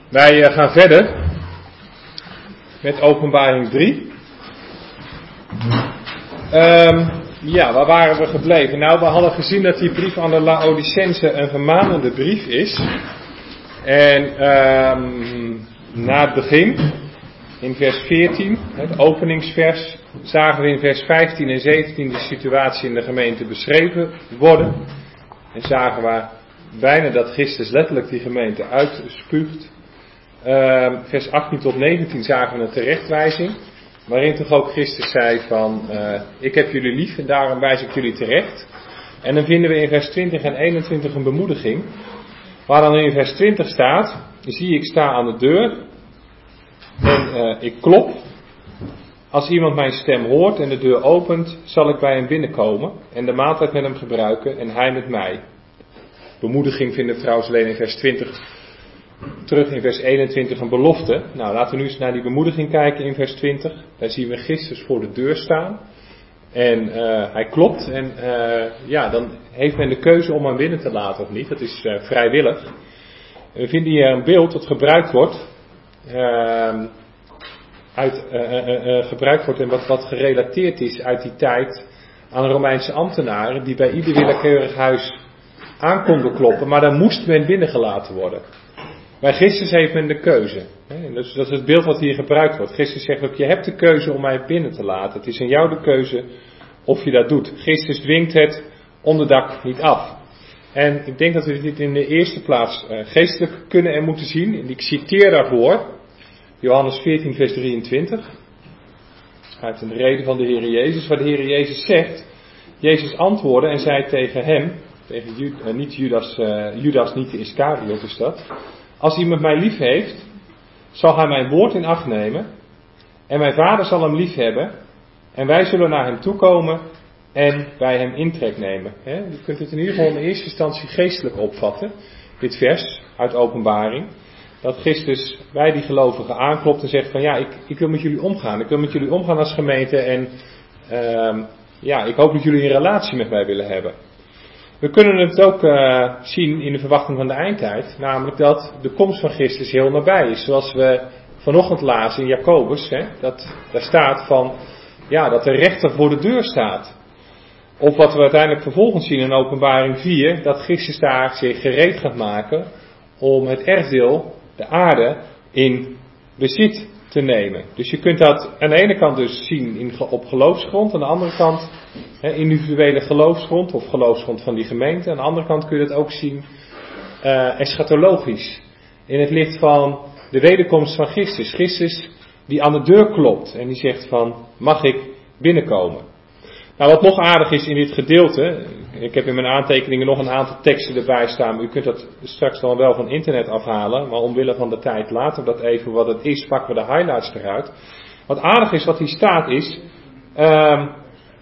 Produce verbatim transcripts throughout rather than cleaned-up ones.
Wij uh, gaan verder met Openbaring drie. Um, ja, waar waren we gebleven? Nou, we hadden gezien dat die brief aan de Laodicense een vermanende brief is. En um, na het begin, in vers veertien, het openingsvers, zagen we in vers vijftien en zeventien de situatie in de gemeente beschreven worden. En zagen we bijna dat Christus letterlijk die gemeente uitspuugt. Uh, vers achttien tot negentien zagen we een terechtwijzing, waarin toch ook Christus zei van, uh, ik heb jullie lief en daarom wijs ik jullie terecht. En dan vinden we in vers twintig en eenentwintig een bemoediging, waar dan in vers twintig staat, zie ik sta aan de deur en uh, ik klop. Als iemand mijn stem hoort en de deur opent, zal ik bij hem binnenkomen en de maaltijd met hem gebruiken en hij met mij. Bemoediging vinden we trouwens alleen in vers twintig. Terug in vers eenentwintig een belofte. Nou, laten we nu eens naar die bemoediging kijken in vers twintig. Daar zien we Christus voor de deur staan. En uh, hij klopt. En uh, ja, dan heeft men de keuze om hem binnen te laten of niet. Dat is uh, vrijwillig. En we vinden hier een beeld dat gebruikt wordt. Uh, uit, uh, uh, uh, gebruikt wordt en wat, wat gerelateerd is uit die tijd aan Romeinse ambtenaren. Die bij ieder willekeurig huis aan konden kloppen. Maar dan moest men binnengelaten worden. Bij Christus heeft men de keuze. Dus dat is het beeld wat hier gebruikt wordt. Christus zegt ook, je hebt de keuze om mij binnen te laten. Het is aan jou de keuze of je dat doet. Christus dwingt het onderdak niet af. En ik denk dat we dit in de eerste plaats uh, geestelijk kunnen en moeten zien. En ik citeer daarvoor Johannes veertien vers drieëntwintig. Uit een reden van de Heer Jezus, waar de Heer Jezus zegt, Jezus antwoordde en zei tegen hem, tegen Judas, uh, niet Judas, uh, Judas niet de Iscariot is dat. Als iemand mij lief heeft, zal hij mijn woord in acht nemen. En mijn vader zal hem lief hebben. En wij zullen naar hem toekomen en bij hem intrek nemen. He, je kunt het in ieder geval in eerste instantie geestelijk opvatten. Dit vers uit Openbaring. Dat Christus bij die gelovigen aanklopt en zegt van ja, ik, ik wil met jullie omgaan. Ik wil met jullie omgaan als gemeente. En uh, ja, ik hoop dat jullie een relatie met mij willen hebben. We kunnen het ook uh, zien in de verwachting van de eindtijd, namelijk dat de komst van Christus heel nabij is. Zoals we vanochtend lazen in Jacobus, hè, dat daar staat van, ja, dat de rechter voor de deur staat. Of wat we uiteindelijk vervolgens zien in Openbaring vier, dat Christus daar zich gereed gaat maken om het erfdeel, de aarde, in bezit te nemen. Dus je kunt dat aan de ene kant dus zien in, op geloofsgrond, aan de andere kant he, individuele geloofsgrond of geloofsgrond van die gemeente. Aan de andere kant kun je dat ook zien uh, eschatologisch. In het licht van de wederkomst van Christus. Christus die aan de deur klopt en die zegt van, mag ik binnenkomen? Nou, wat nog aardig is in dit gedeelte, ik heb in mijn aantekeningen nog een aantal teksten erbij staan, u kunt dat straks dan wel van internet afhalen, maar omwille van de tijd laten we dat even wat het is, pakken we de highlights eruit. Wat aardig is wat hier staat is, um,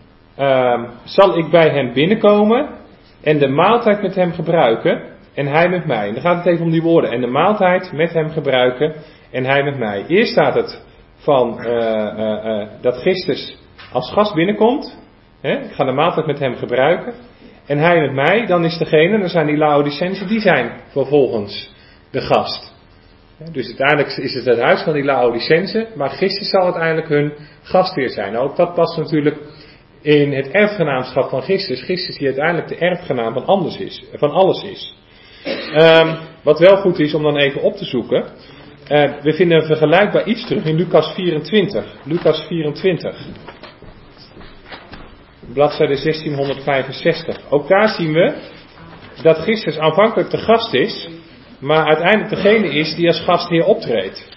um, zal ik bij hem binnenkomen en de maaltijd met hem gebruiken en hij met mij. En dan gaat het even om die woorden, en de maaltijd met hem gebruiken en hij met mij. Eerst staat het van uh, uh, uh, dat Christus als gast binnenkomt. He, ik ga de maaltijd met hem gebruiken. En hij met mij, dan is degene, dan zijn die Laodicense, die zijn vervolgens de gast. He, dus uiteindelijk is het het huis van die Laodicense, maar Christus zal uiteindelijk hun gastheer zijn. Ook dat past natuurlijk in het erfgenaamschap van Christus. Christus die uiteindelijk de erfgenaam van, anders is, van alles is. Um, wat wel goed is om dan even op te zoeken. Uh, we vinden een vergelijkbaar iets terug in Lucas vierentwintig. Lucas vierentwintig. Bladzijde zestienhonderdvijfenzestig. Ook daar zien we dat Christus aanvankelijk de gast is, maar uiteindelijk degene is die als gastheer optreedt.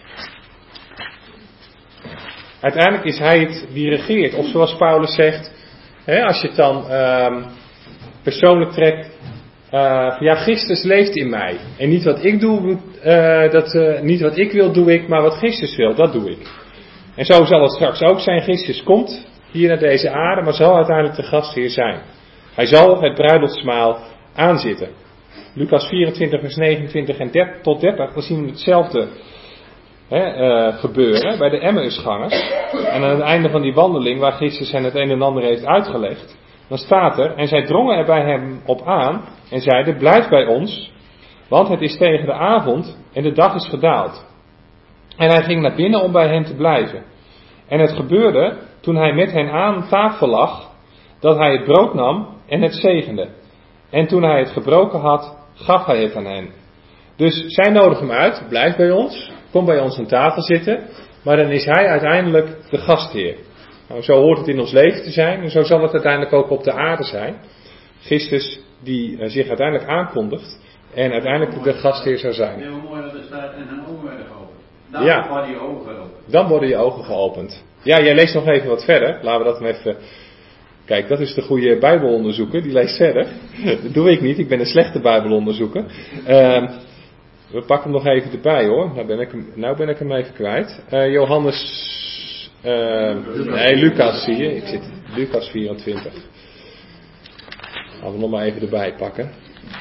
Uiteindelijk is hij het die regeert. Of zoals Paulus zegt, hè, als je het dan uh, persoonlijk trekt, uh, ja, Christus leeft in mij. En niet wat ik doe, uh, dat, uh, niet wat ik wil doe ik, maar wat Christus wil, dat doe ik. En zo zal het straks ook zijn. Christus komt hier naar deze aarde, maar zal uiteindelijk de gastheer zijn. Hij zal het bruiloftsmaal aanzitten. Lucas vierentwintig vers negenentwintig en dertig tot dertig, dan zien we hetzelfde hè, uh, gebeuren bij de Emmausgangers. En aan het einde van die wandeling, waar Christus hen het een en ander heeft uitgelegd, dan staat er, en zij drongen er bij hem op aan en zeiden, blijf bij ons Want het is tegen de avond en de dag is gedaald. En hij ging naar binnen om bij hen te blijven. En het gebeurde, toen hij met hen aan tafel lag, dat hij het brood nam en het zegende. En toen hij het gebroken had, gaf hij het aan hen. Dus zij nodigen hem uit, blijf bij ons, kom bij ons aan tafel zitten. Maar dan is hij uiteindelijk de gastheer. Nou, zo hoort het in ons leven te zijn en zo zal het uiteindelijk ook op de aarde zijn. Christus die uh, zich uiteindelijk aankondigt en uiteindelijk de gastheer zou zijn. Ja, hoe mooi dat er staat en zijn ogen werden geopend. Dan ja. worden je ogen geopend. Dan worden je ogen geopend. Ja, jij leest nog even wat verder. Laten we dat maar even... Kijk, dat is de goede bijbelonderzoeker, die leest verder. Dat doe ik niet, ik ben een slechte bijbelonderzoeker. Uh, we pakken hem nog even erbij hoor. Nou ben ik hem, nou ben ik hem even kwijt. Uh, Johannes... Uh, nee, Lucas zie je. Ik zit Lucas vierentwintig. Laten we nog maar even erbij pakken.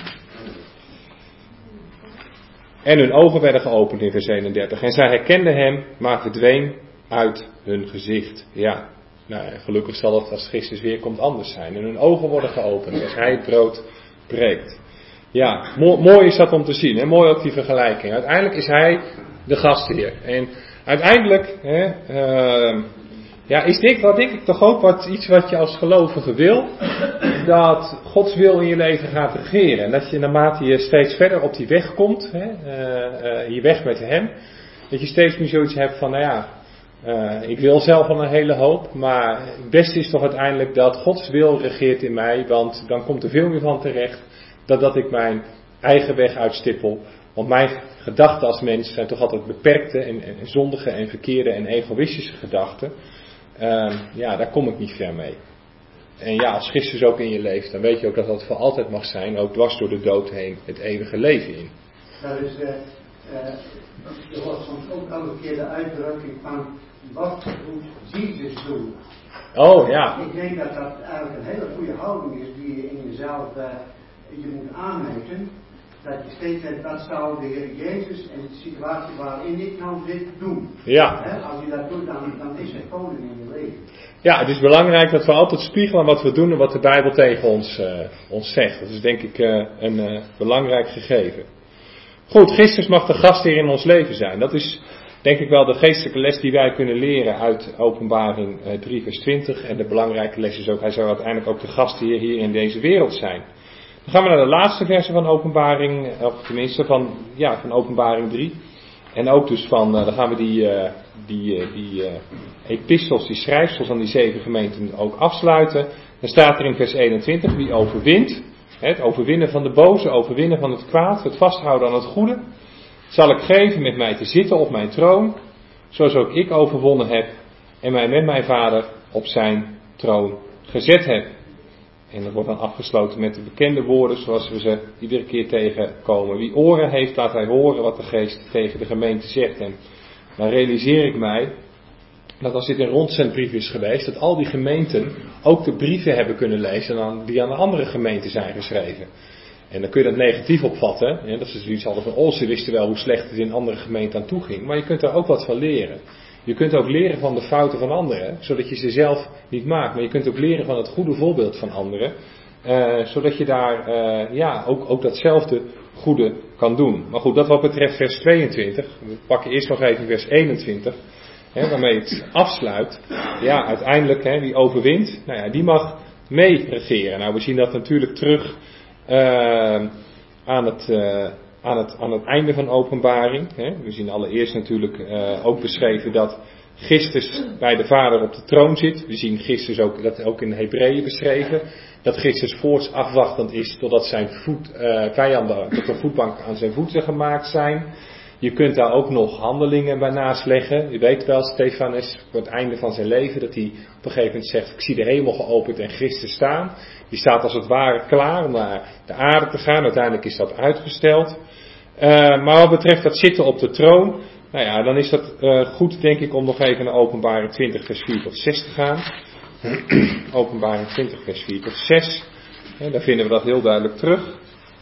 En hun ogen werden geopend in vers eenendertig. En zij herkenden hem, maar verdween uit hun gezicht. Ja, nou ja, gelukkig zal het als Christus weer komt anders zijn. En hun ogen worden geopend als hij het brood breekt. Ja, mo- mooi is dat om te zien. Hè? Mooi ook die vergelijking. Uiteindelijk is hij de gastheer. En uiteindelijk hè, uh, ja, is dit wat denk ik toch ook wat, iets wat je als gelovige wil. Dat Gods wil in je leven gaat regeren. En dat je naarmate je steeds verder op die weg komt. Hè, uh, uh, die weg met hem. Dat je steeds meer zoiets hebt van nou ja. Uh, ik wil zelf al een hele hoop. Maar het beste is toch uiteindelijk dat Gods wil regeert in mij. Want dan komt er veel meer van terecht. Dan dat ik mijn eigen weg uitstippel. Want mijn gedachten als mens zijn toch altijd beperkte en, en zondige en verkeerde en egoïstische gedachten. Uh, ja, daar kom ik niet ver mee. En ja, als Christus ook in je leeft, dan weet je ook dat dat voor altijd mag zijn, ook dwars door de dood heen, het eeuwige leven in. Dat is, uh, uh, er wordt soms ook elke keer de uitdrukking van, wat moet Jezus doen? Oh ja. Ik denk dat dat eigenlijk een hele goede houding is die je in jezelf uh, je moet aanmeten. Dat je steeds zegt, wat zou de Heer Jezus en de situatie waarin ik nou zit doen. Ja. He, als je dat doet, dan, dan is het koning in je leven. Ja, het is belangrijk dat we altijd spiegelen wat we doen en wat de Bijbel tegen ons, uh, ons zegt. Dat is denk ik uh, een uh, belangrijk gegeven. Goed, Christus mag de gastheer in ons leven zijn. Dat is denk ik wel de geestelijke les die wij kunnen leren uit Openbaring uh, drie vers twintig. En de belangrijke les is ook, hij zou uiteindelijk ook de gastheer hier in deze wereld zijn. Dan gaan we naar de laatste verse van Openbaring, of tenminste van, ja, van Openbaring drie. En ook dus van, uh, dan gaan we die, uh, die, uh, die uh, epistels, die schrijfsels aan die zeven gemeenten ook afsluiten. Dan staat er in vers eenentwintig, wie overwint, hè, het overwinnen van de boze, overwinnen van het kwaad, het vasthouden aan het goede, zal ik geven met mij te zitten op mijn troon, zoals ook ik overwonnen heb en mij met mijn vader op zijn troon gezet heb. En dat wordt dan afgesloten met de bekende woorden zoals we ze iedere keer tegenkomen. Wie oren heeft, laat hij horen wat de geest tegen de gemeente zegt. En dan realiseer ik mij dat als dit een rondzendbrief is geweest, dat al die gemeenten ook de brieven hebben kunnen lezen die aan de andere gemeenten zijn geschreven. En dan kun je dat negatief opvatten. Hè? Dat is zoiets hadden van, oh ze wisten wel hoe slecht het in andere gemeenten aan toe ging. Maar je kunt daar ook wat van leren. Je kunt ook leren van de fouten van anderen, zodat je ze zelf niet maakt. Maar je kunt ook leren van het goede voorbeeld van anderen, uh, zodat je daar uh, ja, ook, ook datzelfde goede kan doen. Maar goed, dat wat betreft vers tweeëntwintig. We pakken eerst nog even vers eenentwintig, hè, waarmee het afsluit. Ja, uiteindelijk, hè, wie overwint, nou ja, die mag mee regeren. Nou, we zien dat natuurlijk terug uh, aan het... Uh, Aan het, aan het einde van Openbaring. Hè. We zien allereerst natuurlijk uh, ook beschreven dat Christus bij de Vader op de troon zit. We zien Christus ook, dat ook in Hebreeën beschreven. Dat Christus voorts afwachtend is totdat zijn voet, uh, vijanden, tot de voetbank aan zijn voeten gemaakt zijn. Je kunt daar ook nog handelingen bij naast leggen. Je weet wel, Stefanus, voor het einde van zijn leven, dat hij op een gegeven moment zegt, ik zie de hemel geopend en Christus staan. Die staat als het ware klaar om naar de aarde te gaan. Uiteindelijk is dat uitgesteld. Uh, maar wat betreft dat zitten op de troon, nou ja, dan is dat uh, goed denk ik om nog even naar Openbaring twintig vers vier tot zes te gaan. Openbaring twintig vers vier tot zes. En daar vinden we dat heel duidelijk terug.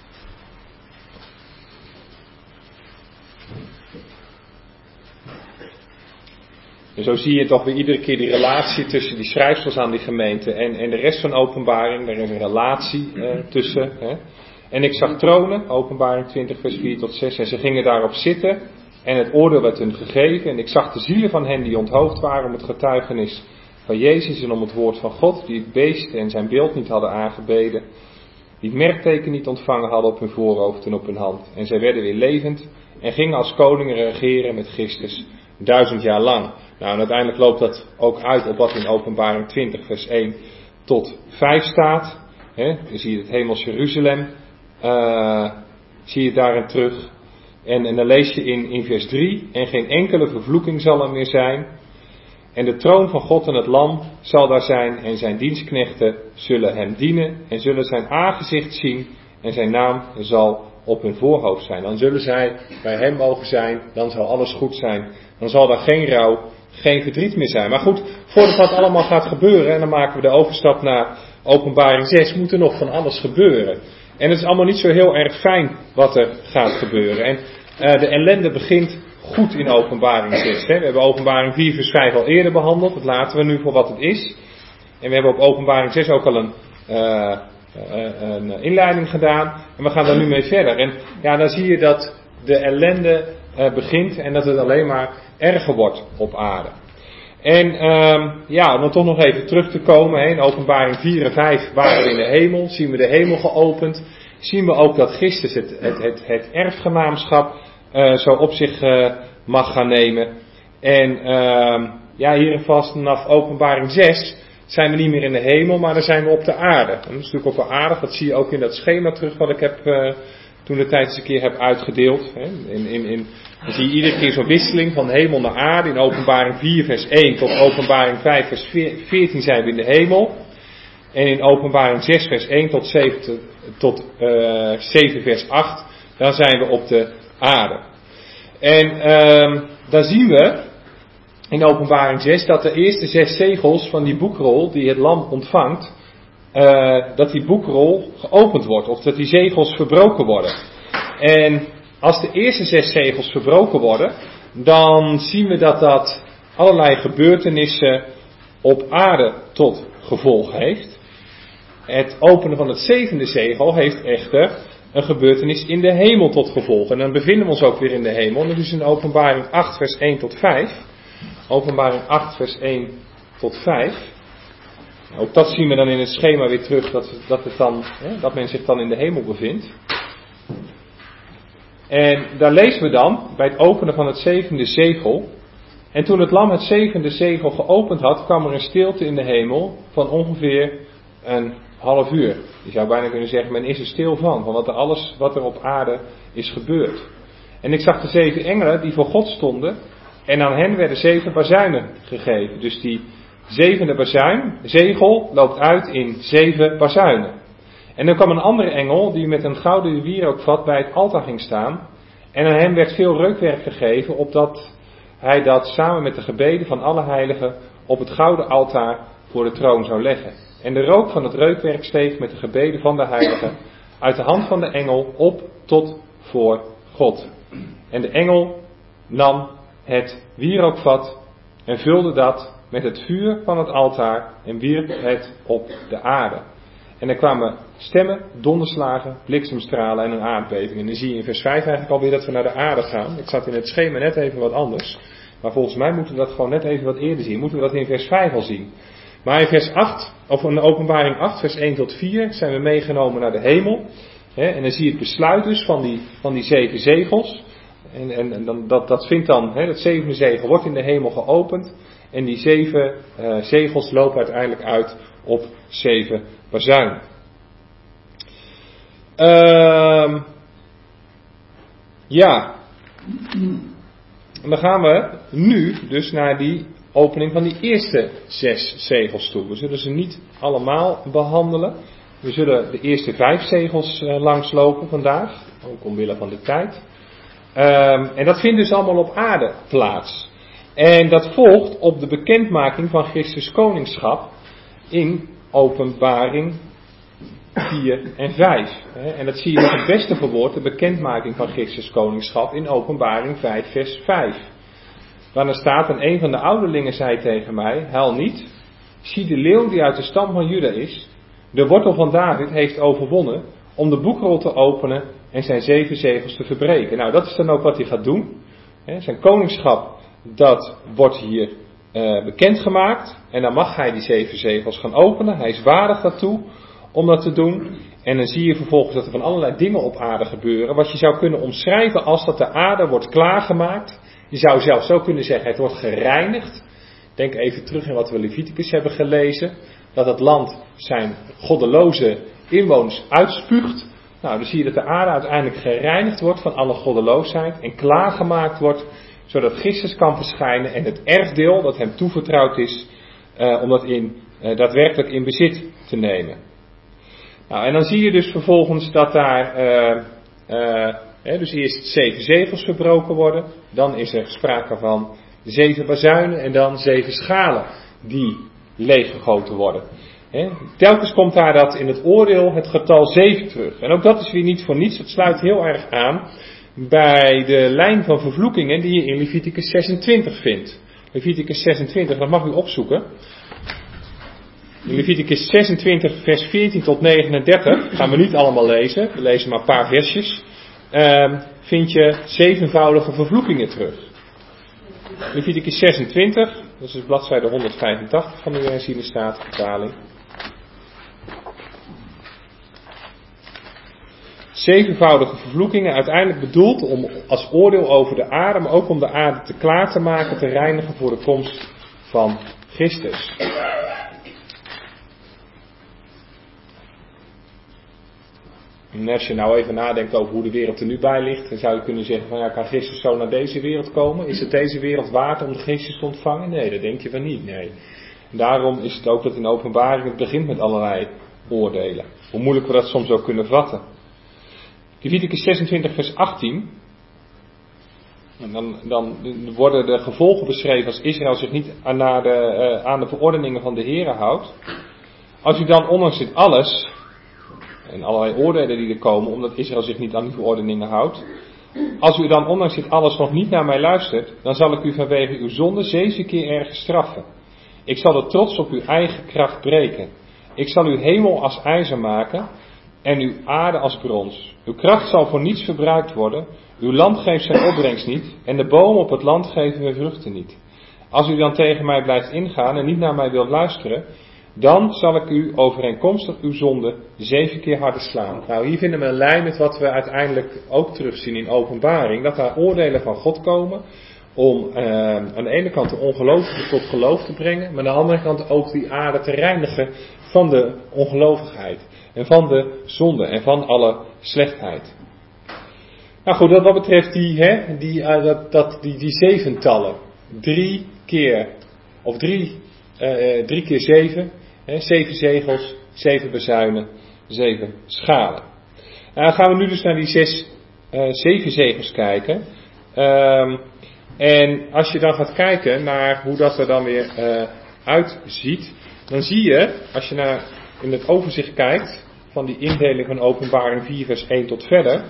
En zo zie je toch weer iedere keer die relatie tussen die schrijfsels aan die gemeente en, en de rest van Openbaring. Daar is een relatie uh, tussen. Hè. En ik zag tronen, Openbaring twintig vers vier tot zes, en ze gingen daarop zitten en het oordeel werd hun gegeven. En ik zag de zielen van hen die onthoofd waren om het getuigenis van Jezus en om het woord van God, die het beest en zijn beeld niet hadden aangebeden, die het merkteken niet ontvangen hadden op hun voorhoofd en op hun hand. En zij werden weer levend en gingen als koningen regeren met Christus duizend jaar lang. Nou, en uiteindelijk loopt dat ook uit op wat in Openbaring twintig vers één tot vijf staat. He, dan zie je het hemels Jeruzalem, uh, zie je daarin terug. En, en dan lees je in, in vers drie, en geen enkele vervloeking zal er meer zijn. En de troon van God en het Lam zal daar zijn en zijn dienstknechten zullen hem dienen en zullen zijn aangezicht zien en zijn naam zal op hun voorhoofd zijn. Dan zullen zij bij hem mogen zijn, dan zal alles goed zijn. Dan zal daar geen rouw, geen verdriet meer zijn. Maar goed, voordat dat allemaal gaat gebeuren, en dan maken we de overstap naar Openbaring zes, moet er nog van alles gebeuren. En het is allemaal niet zo heel erg fijn wat er gaat gebeuren. En uh, de ellende begint goed in Openbaring zes. Hè. We hebben Openbaring vier vers vijf al eerder behandeld, dat laten we nu voor wat het is. En we hebben op Openbaring zes ook al een, uh, uh, een inleiding gedaan. En we gaan daar nu mee verder. En ja, dan zie je dat de ellende uh, begint en dat het alleen maar erger wordt op aarde. En um, ja, om dan toch nog even terug te komen, hè, in Openbaring vier en vijf waren we in de hemel, zien we de hemel geopend, zien we ook dat Christus het, het, het, het erfgenaamschap uh, zo op zich uh, mag gaan nemen. En uh, ja, hier vast vanaf Openbaring zes zijn we niet meer in de hemel, maar dan zijn we op de aarde. En dat is natuurlijk ook wel aardig, dat zie je ook in dat schema terug wat ik heb uh, toen de tijd eens een keer heb uitgedeeld. Hè. In, in, in, dan zie je iedere keer zo'n wisseling van hemel naar aarde. In Openbaring vier vers één tot Openbaring vijf vers veertien zijn we in de hemel. En in Openbaring zes vers één tot zeven, tot, uh, zeven vers acht, dan zijn we op de aarde. En uh, dan zien we in Openbaring zes dat de eerste zes zegels van die boekrol die het lam ontvangt, uh, dat die boekrol geopend wordt of dat die zegels verbroken worden. En als de eerste zes zegels verbroken worden, dan zien we dat dat allerlei gebeurtenissen op aarde tot gevolg heeft. Het openen van het zevende zegel heeft echter een gebeurtenis in de hemel tot gevolg. En dan bevinden we ons ook weer in de hemel. En dat is in Openbaring acht vers één tot vijf. Openbaring acht vers één tot vijf. Ook dat zien we dan in het schema weer terug, dat, dat, het dan, hè, dat men zich dan in de hemel bevindt. En daar lezen we dan, bij het openen van het zevende zegel. En toen het lam het zevende zegel geopend had, kwam er een stilte in de hemel van ongeveer een half uur. Je zou bijna kunnen zeggen, men is er stil van, van wat er alles wat er op aarde is gebeurd. En ik zag de zeven engelen die voor God stonden, en aan hen werden zeven bazuinen gegeven. Dus die zevende bazuin, zegel, loopt uit in zeven bazuinen. En dan kwam een andere engel die met een gouden wierookvat bij het altaar ging staan. En aan hem werd veel reukwerk gegeven, opdat hij dat samen met de gebeden van alle heiligen op het gouden altaar voor de troon zou leggen. En de rook van het reukwerk steeg met de gebeden van de heiligen uit de hand van de engel op tot voor God. En de engel nam het wierookvat en vulde dat met het vuur van het altaar en wierp het op de aarde. En er kwamen stemmen, donderslagen, bliksemstralen en een aardbeving. En dan zie je in vers vijf eigenlijk alweer dat we naar de aarde gaan. Ik zat in het schema net even wat anders. Maar volgens mij moeten we dat gewoon net even wat eerder zien. Moeten we dat in vers vijf al zien. Maar in vers acht, of in Openbaring acht, vers één tot vier, zijn we meegenomen naar de hemel. En dan zie je het besluit dus van die, van die zeven zegels. En, en, en dan, dat, dat vindt dan, hè, dat zevende zegel wordt in de hemel geopend. En die zeven uh, zegels lopen uiteindelijk uit op zeven bazuinen. Uh, ja. En dan gaan we nu dus naar die opening van die eerste zes zegels toe. We zullen ze niet allemaal behandelen. We zullen de eerste vijf zegels uh, langslopen vandaag. Ook omwille van de tijd. Uh, en dat vindt dus allemaal op aarde plaats. En dat volgt op de bekendmaking van Christus koningschap in Openbaring vier en vijf. En dat zie je nog het beste verwoord, de bekendmaking van Christus koningschap in Openbaring vijf vers vijf. Waar dan staat, en een van de ouderlingen zei tegen mij, huil niet, zie de leeuw die uit de stam van Juda is, de wortel van David heeft overwonnen, om de boekrol te openen en zijn zeven zegels te verbreken. Nou, dat is dan ook wat hij gaat doen. He, zijn koningschap, dat wordt hier uh, bekendgemaakt. En dan mag hij die zeven zegels gaan openen. Hij is waardig daartoe om dat te doen. En dan zie je vervolgens dat er van allerlei dingen op aarde gebeuren. Wat je zou kunnen omschrijven als dat de aarde wordt klaargemaakt. Je zou zelfs zo kunnen zeggen, het wordt gereinigd. Denk even terug in wat we Leviticus hebben gelezen. Dat het land zijn goddeloze inwoners uitspuugt. Nou, dan zie je dat de aarde uiteindelijk gereinigd wordt van alle goddeloosheid. En klaargemaakt wordt, zodat Christus kan verschijnen. En het erfdeel dat hem toevertrouwd is, uh, om dat in, uh, daadwerkelijk in bezit te nemen. Nou, en dan zie je dus vervolgens dat daar, uh, uh, hè, dus eerst zeven zegels verbroken worden. Dan is er sprake van zeven bazuinen en dan zeven schalen die leeggegoten worden. He, telkens komt daar dat in het oordeel het getal zeven terug. En ook dat is weer niet voor niets. Het sluit heel erg aan bij de lijn van vervloekingen die je in Leviticus zesentwintig vindt. Leviticus zesentwintig, dat mag u opzoeken. In Leviticus zesentwintig vers veertien tot negenendertig, gaan we niet allemaal lezen, we lezen maar een paar versjes, uh, vind je zevenvoudige vervloekingen terug. Leviticus zesentwintig, dat is bladzijde honderdvijfentachtig van de herziene statenvertaling. Zevenvoudige vervloekingen, uiteindelijk bedoeld om als oordeel over de aarde, maar ook om de aarde te klaar te maken, te reinigen voor de komst van Christus. En als je nou even nadenkt over hoe de wereld er nu bij ligt, dan zou je kunnen zeggen van ja, kan Christus zo naar deze wereld komen? Is het deze wereld waard om de Christus te ontvangen? Nee, dat denk je van niet, nee. En daarom is het ook dat in de openbaring het begint met allerlei oordelen. Hoe moeilijk we dat soms ook kunnen vatten. Leviticus zesentwintig vers achttien. En dan, dan worden de gevolgen beschreven als Israël zich niet aan de, uh, aan de verordeningen van de Here houdt. Als u dan ondanks dit alles, en allerlei oordelen die er komen, omdat Israël zich niet aan die verordeningen houdt. Als u dan ondanks dit alles nog niet naar mij luistert, dan zal ik u vanwege uw zonde zeven keer erg straffen. Ik zal de trots op uw eigen kracht breken. Ik zal uw hemel als ijzer maken en uw aarde als brons. Uw kracht zal voor niets verbruikt worden. Uw land geeft zijn opbrengst niet en de bomen op het land geven hun vruchten niet. Als u dan tegen mij blijft ingaan en niet naar mij wilt luisteren, dan zal ik u overeenkomstig uw zonde zeven keer harder slaan. Nou, hier vinden we een lijn met wat we uiteindelijk ook terugzien in openbaring. Dat daar oordelen van God komen om eh, aan de ene kant de ongelovigen tot geloof te brengen. Maar aan de andere kant ook die aarde te reinigen van de ongelovigheid. En van de zonde en van alle slechtheid. Nou goed, dat wat betreft die, hè, die, uh, dat, dat, die, die zeventallen. Drie keer, of drie, uh, drie keer zeven. Hè, zeven zegels, zeven bazuinen, zeven schalen. Nou, dan gaan we nu dus naar die zes, uh, zeven zegels kijken. Um, en als je dan gaat kijken naar hoe dat er dan weer uh, uitziet. Dan zie je, als je naar, in het overzicht kijkt van die indeling van Openbaring vier vers één tot verder.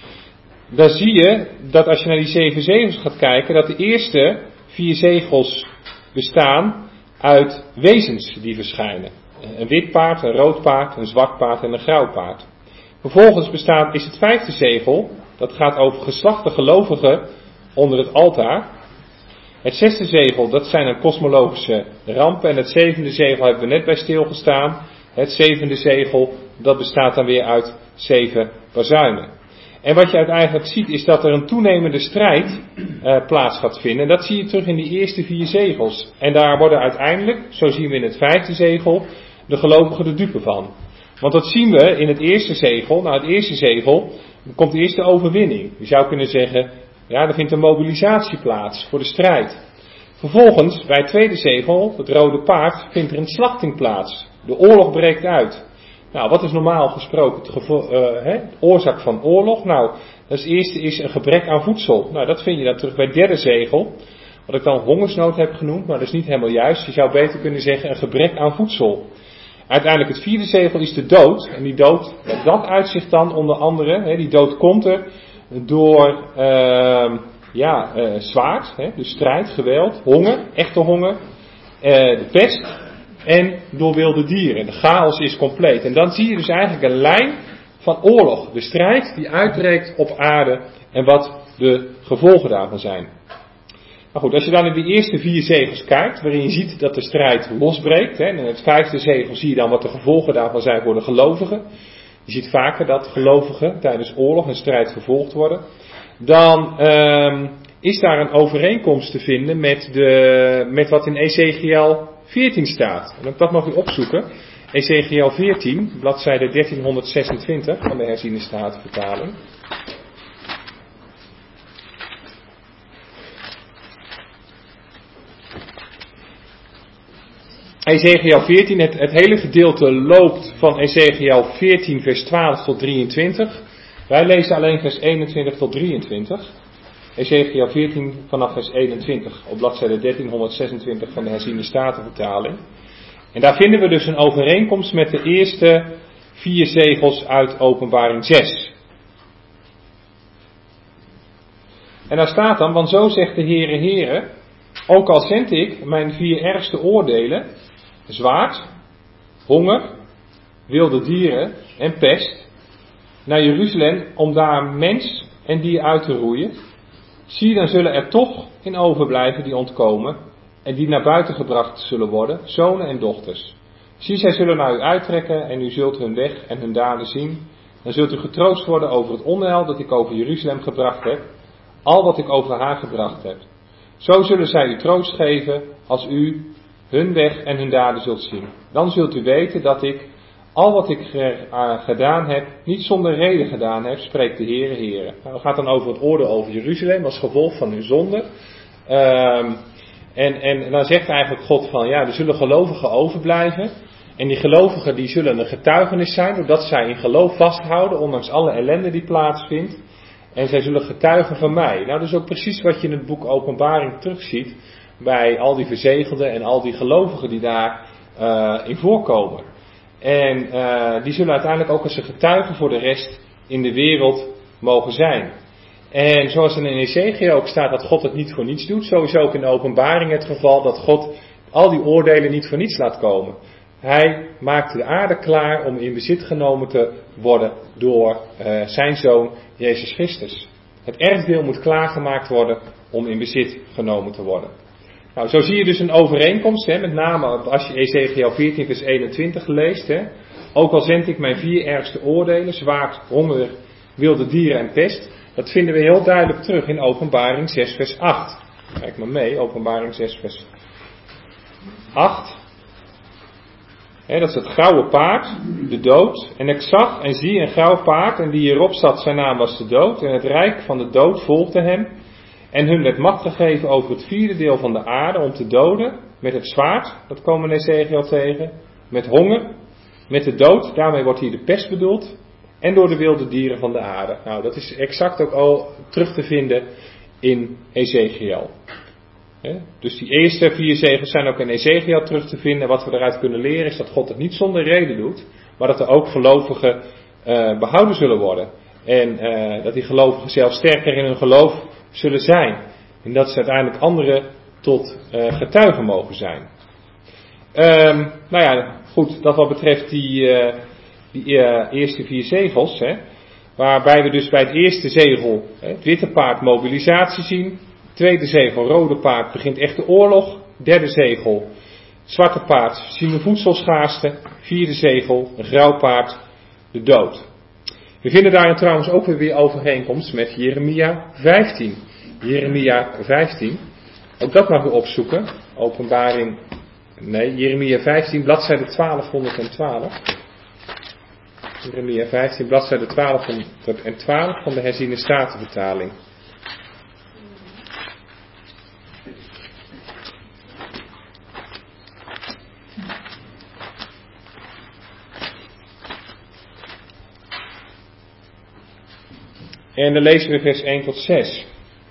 Dan zie je dat als je naar die zeven zegels gaat kijken, dat de eerste vier zegels bestaan uit wezens die verschijnen. Een wit paard, een rood paard, een zwart paard en een grauw paard. Vervolgens bestaat, is het vijfde zegel, dat gaat over geslachte gelovigen onder het altaar. Het zesde zegel, dat zijn een kosmologische rampen. En het zevende zegel hebben we net bij stilgestaan. Het zevende zegel, dat bestaat dan weer uit zeven bazuinen. En wat je uiteindelijk ziet is dat er een toenemende strijd uh, plaats gaat vinden. En dat zie je terug in die eerste vier zegels. En daar worden uiteindelijk, zo zien we in het vijfde zegel, de gelovigen de dupe van. Want dat zien we in het eerste zegel. Nou, het eerste zegel komt de eerste overwinning. Je zou kunnen zeggen, ja, er vindt een mobilisatie plaats voor de strijd. Vervolgens, bij het tweede zegel, het rode paard, vindt er een slachting plaats. De oorlog breekt uit. Nou, wat is normaal gesproken het gevo- uh, hè, oorzaak van oorlog? Nou, het eerste is een gebrek aan voedsel. Nou, dat vind je dan terug bij het derde zegel. Wat ik dan hongersnood heb genoemd, maar dat is niet helemaal juist. Je zou beter kunnen zeggen een gebrek aan voedsel. Uiteindelijk het vierde zegel is de dood. En die dood, dat uitzicht dan onder andere, hè, die dood komt er door uh, ja, uh, zwaard, hè, dus strijd, geweld, honger, echte honger, uh, de pest en door wilde dieren. De chaos is compleet. En dan zie je dus eigenlijk een lijn van oorlog. De strijd die uitbreekt op aarde en wat de gevolgen daarvan zijn. Maar goed, als je dan in die eerste vier zegels kijkt, waarin je ziet dat de strijd losbreekt, hè, en in het vijfde zegel zie je dan wat de gevolgen daarvan zijn voor de gelovigen. Je ziet vaker dat gelovigen tijdens oorlog en strijd vervolgd worden. Dan um, is daar een overeenkomst te vinden met, de, met wat in Ezechiël veertien staat. En dat mag u opzoeken. Ezechiël veertien, bladzijde dertienhonderdzesentwintig van de herziene statenvertaling. Ezechiël veertien, het, het hele gedeelte loopt van Ezechiël veertien vers twaalf tot drieëntwintig. Wij lezen alleen vers eenentwintig tot drieëntwintig. Ezechiël veertien vanaf vers eenentwintig op bladzijde dertienhonderdzesentwintig van de herziene statenvertaling. En daar vinden we dus een overeenkomst met de eerste vier zegels uit Openbaring zes. En daar staat dan, want zo zegt de Heere Heere, ook al zend ik mijn vier ergste oordelen, zwaard, honger, wilde dieren en pest, naar Jeruzalem om daar mens en dier uit te roeien, zie dan zullen er toch in overblijven die ontkomen en die naar buiten gebracht zullen worden, zonen en dochters. Zie, zij zullen naar u uittrekken en u zult hun weg en hun daden zien. Dan zult u getroost worden over het onheil dat ik over Jeruzalem gebracht heb, al wat ik over haar gebracht heb. Zo zullen zij u troost geven als u hun weg en hun daden zult zien. Dan zult u weten dat ik al wat ik gedaan heb, niet zonder reden gedaan heb, spreekt de Heere Heere. Nou, dat gaat dan over het oordeel over Jeruzalem als gevolg van hun zonde. Um, en, en dan zegt eigenlijk God van, ja, er zullen gelovigen overblijven. En die gelovigen die zullen een getuigenis zijn, doordat zij in geloof vasthouden, ondanks alle ellende die plaatsvindt. En zij zullen getuigen van mij. Nou, dat is ook precies wat je in het boek Openbaring terugziet, bij al die verzegelden en al die gelovigen die daar uh, in voorkomen. En uh, die zullen uiteindelijk ook als een getuigen voor de rest in de wereld mogen zijn. En zoals er in Ezechiël ook staat dat God het niet voor niets doet, zo is ook in de Openbaring het geval dat God al die oordelen niet voor niets laat komen. Hij maakt de aarde klaar om in bezit genomen te worden door uh, zijn Zoon Jezus Christus. Het erfdeel moet klaargemaakt worden om in bezit genomen te worden. Nou, zo zie je dus een overeenkomst, hè, met name als je Ezechiël veertien vers eenentwintig leest. Hè. Ook al zend ik mijn vier ergste oordelen, zwaard, honger, wilde dieren en pest. Dat vinden we heel duidelijk terug in Openbaring zes vers acht. Kijk maar mee, Openbaring zes vers acht. Hè, dat is het grauwe paard, de dood. En ik zag en zie een grauw paard en die hierop zat, zijn naam was de dood. En het rijk van de dood volgde hem. En hun werd macht gegeven over het vierde deel van de aarde om te doden met het zwaard, dat komen we in Ezechiël tegen, met honger, met de dood, daarmee wordt hier de pest bedoeld, en door de wilde dieren van de aarde. Nou, dat is exact ook al terug te vinden in Ezechiël. He, dus die eerste vier zegels zijn ook in Ezechiël terug te vinden. Wat we eruit kunnen leren is dat God het niet zonder reden doet, maar dat er ook gelovigen uh, behouden zullen worden. En uh, dat die gelovigen zelfs sterker in hun geloof zullen zijn. En dat ze uiteindelijk anderen tot uh, getuigen mogen zijn. Um, nou ja, goed, dat wat betreft die, uh, die uh, eerste vier zegels. Hè, waarbij we dus bij het eerste zegel hè, het witte paard mobilisatie zien. Tweede zegel, rode paard, begint echt de oorlog. Derde zegel, zwarte paard, zien we voedselschaarste. Vierde zegel, een grauw paard, de dood. We vinden daarin trouwens ook weer weer overeenkomst met Jeremia vijftien. Jeremia vijftien. Ook dat mag u opzoeken. Openbaring. Nee, Jeremia vijftien, bladzijde twaalfhonderdtwaalf. Jeremia vijftien, bladzijde twaalfhonderdtwaalf van de herziene statenvertaling. En dan lezen we vers één tot zes.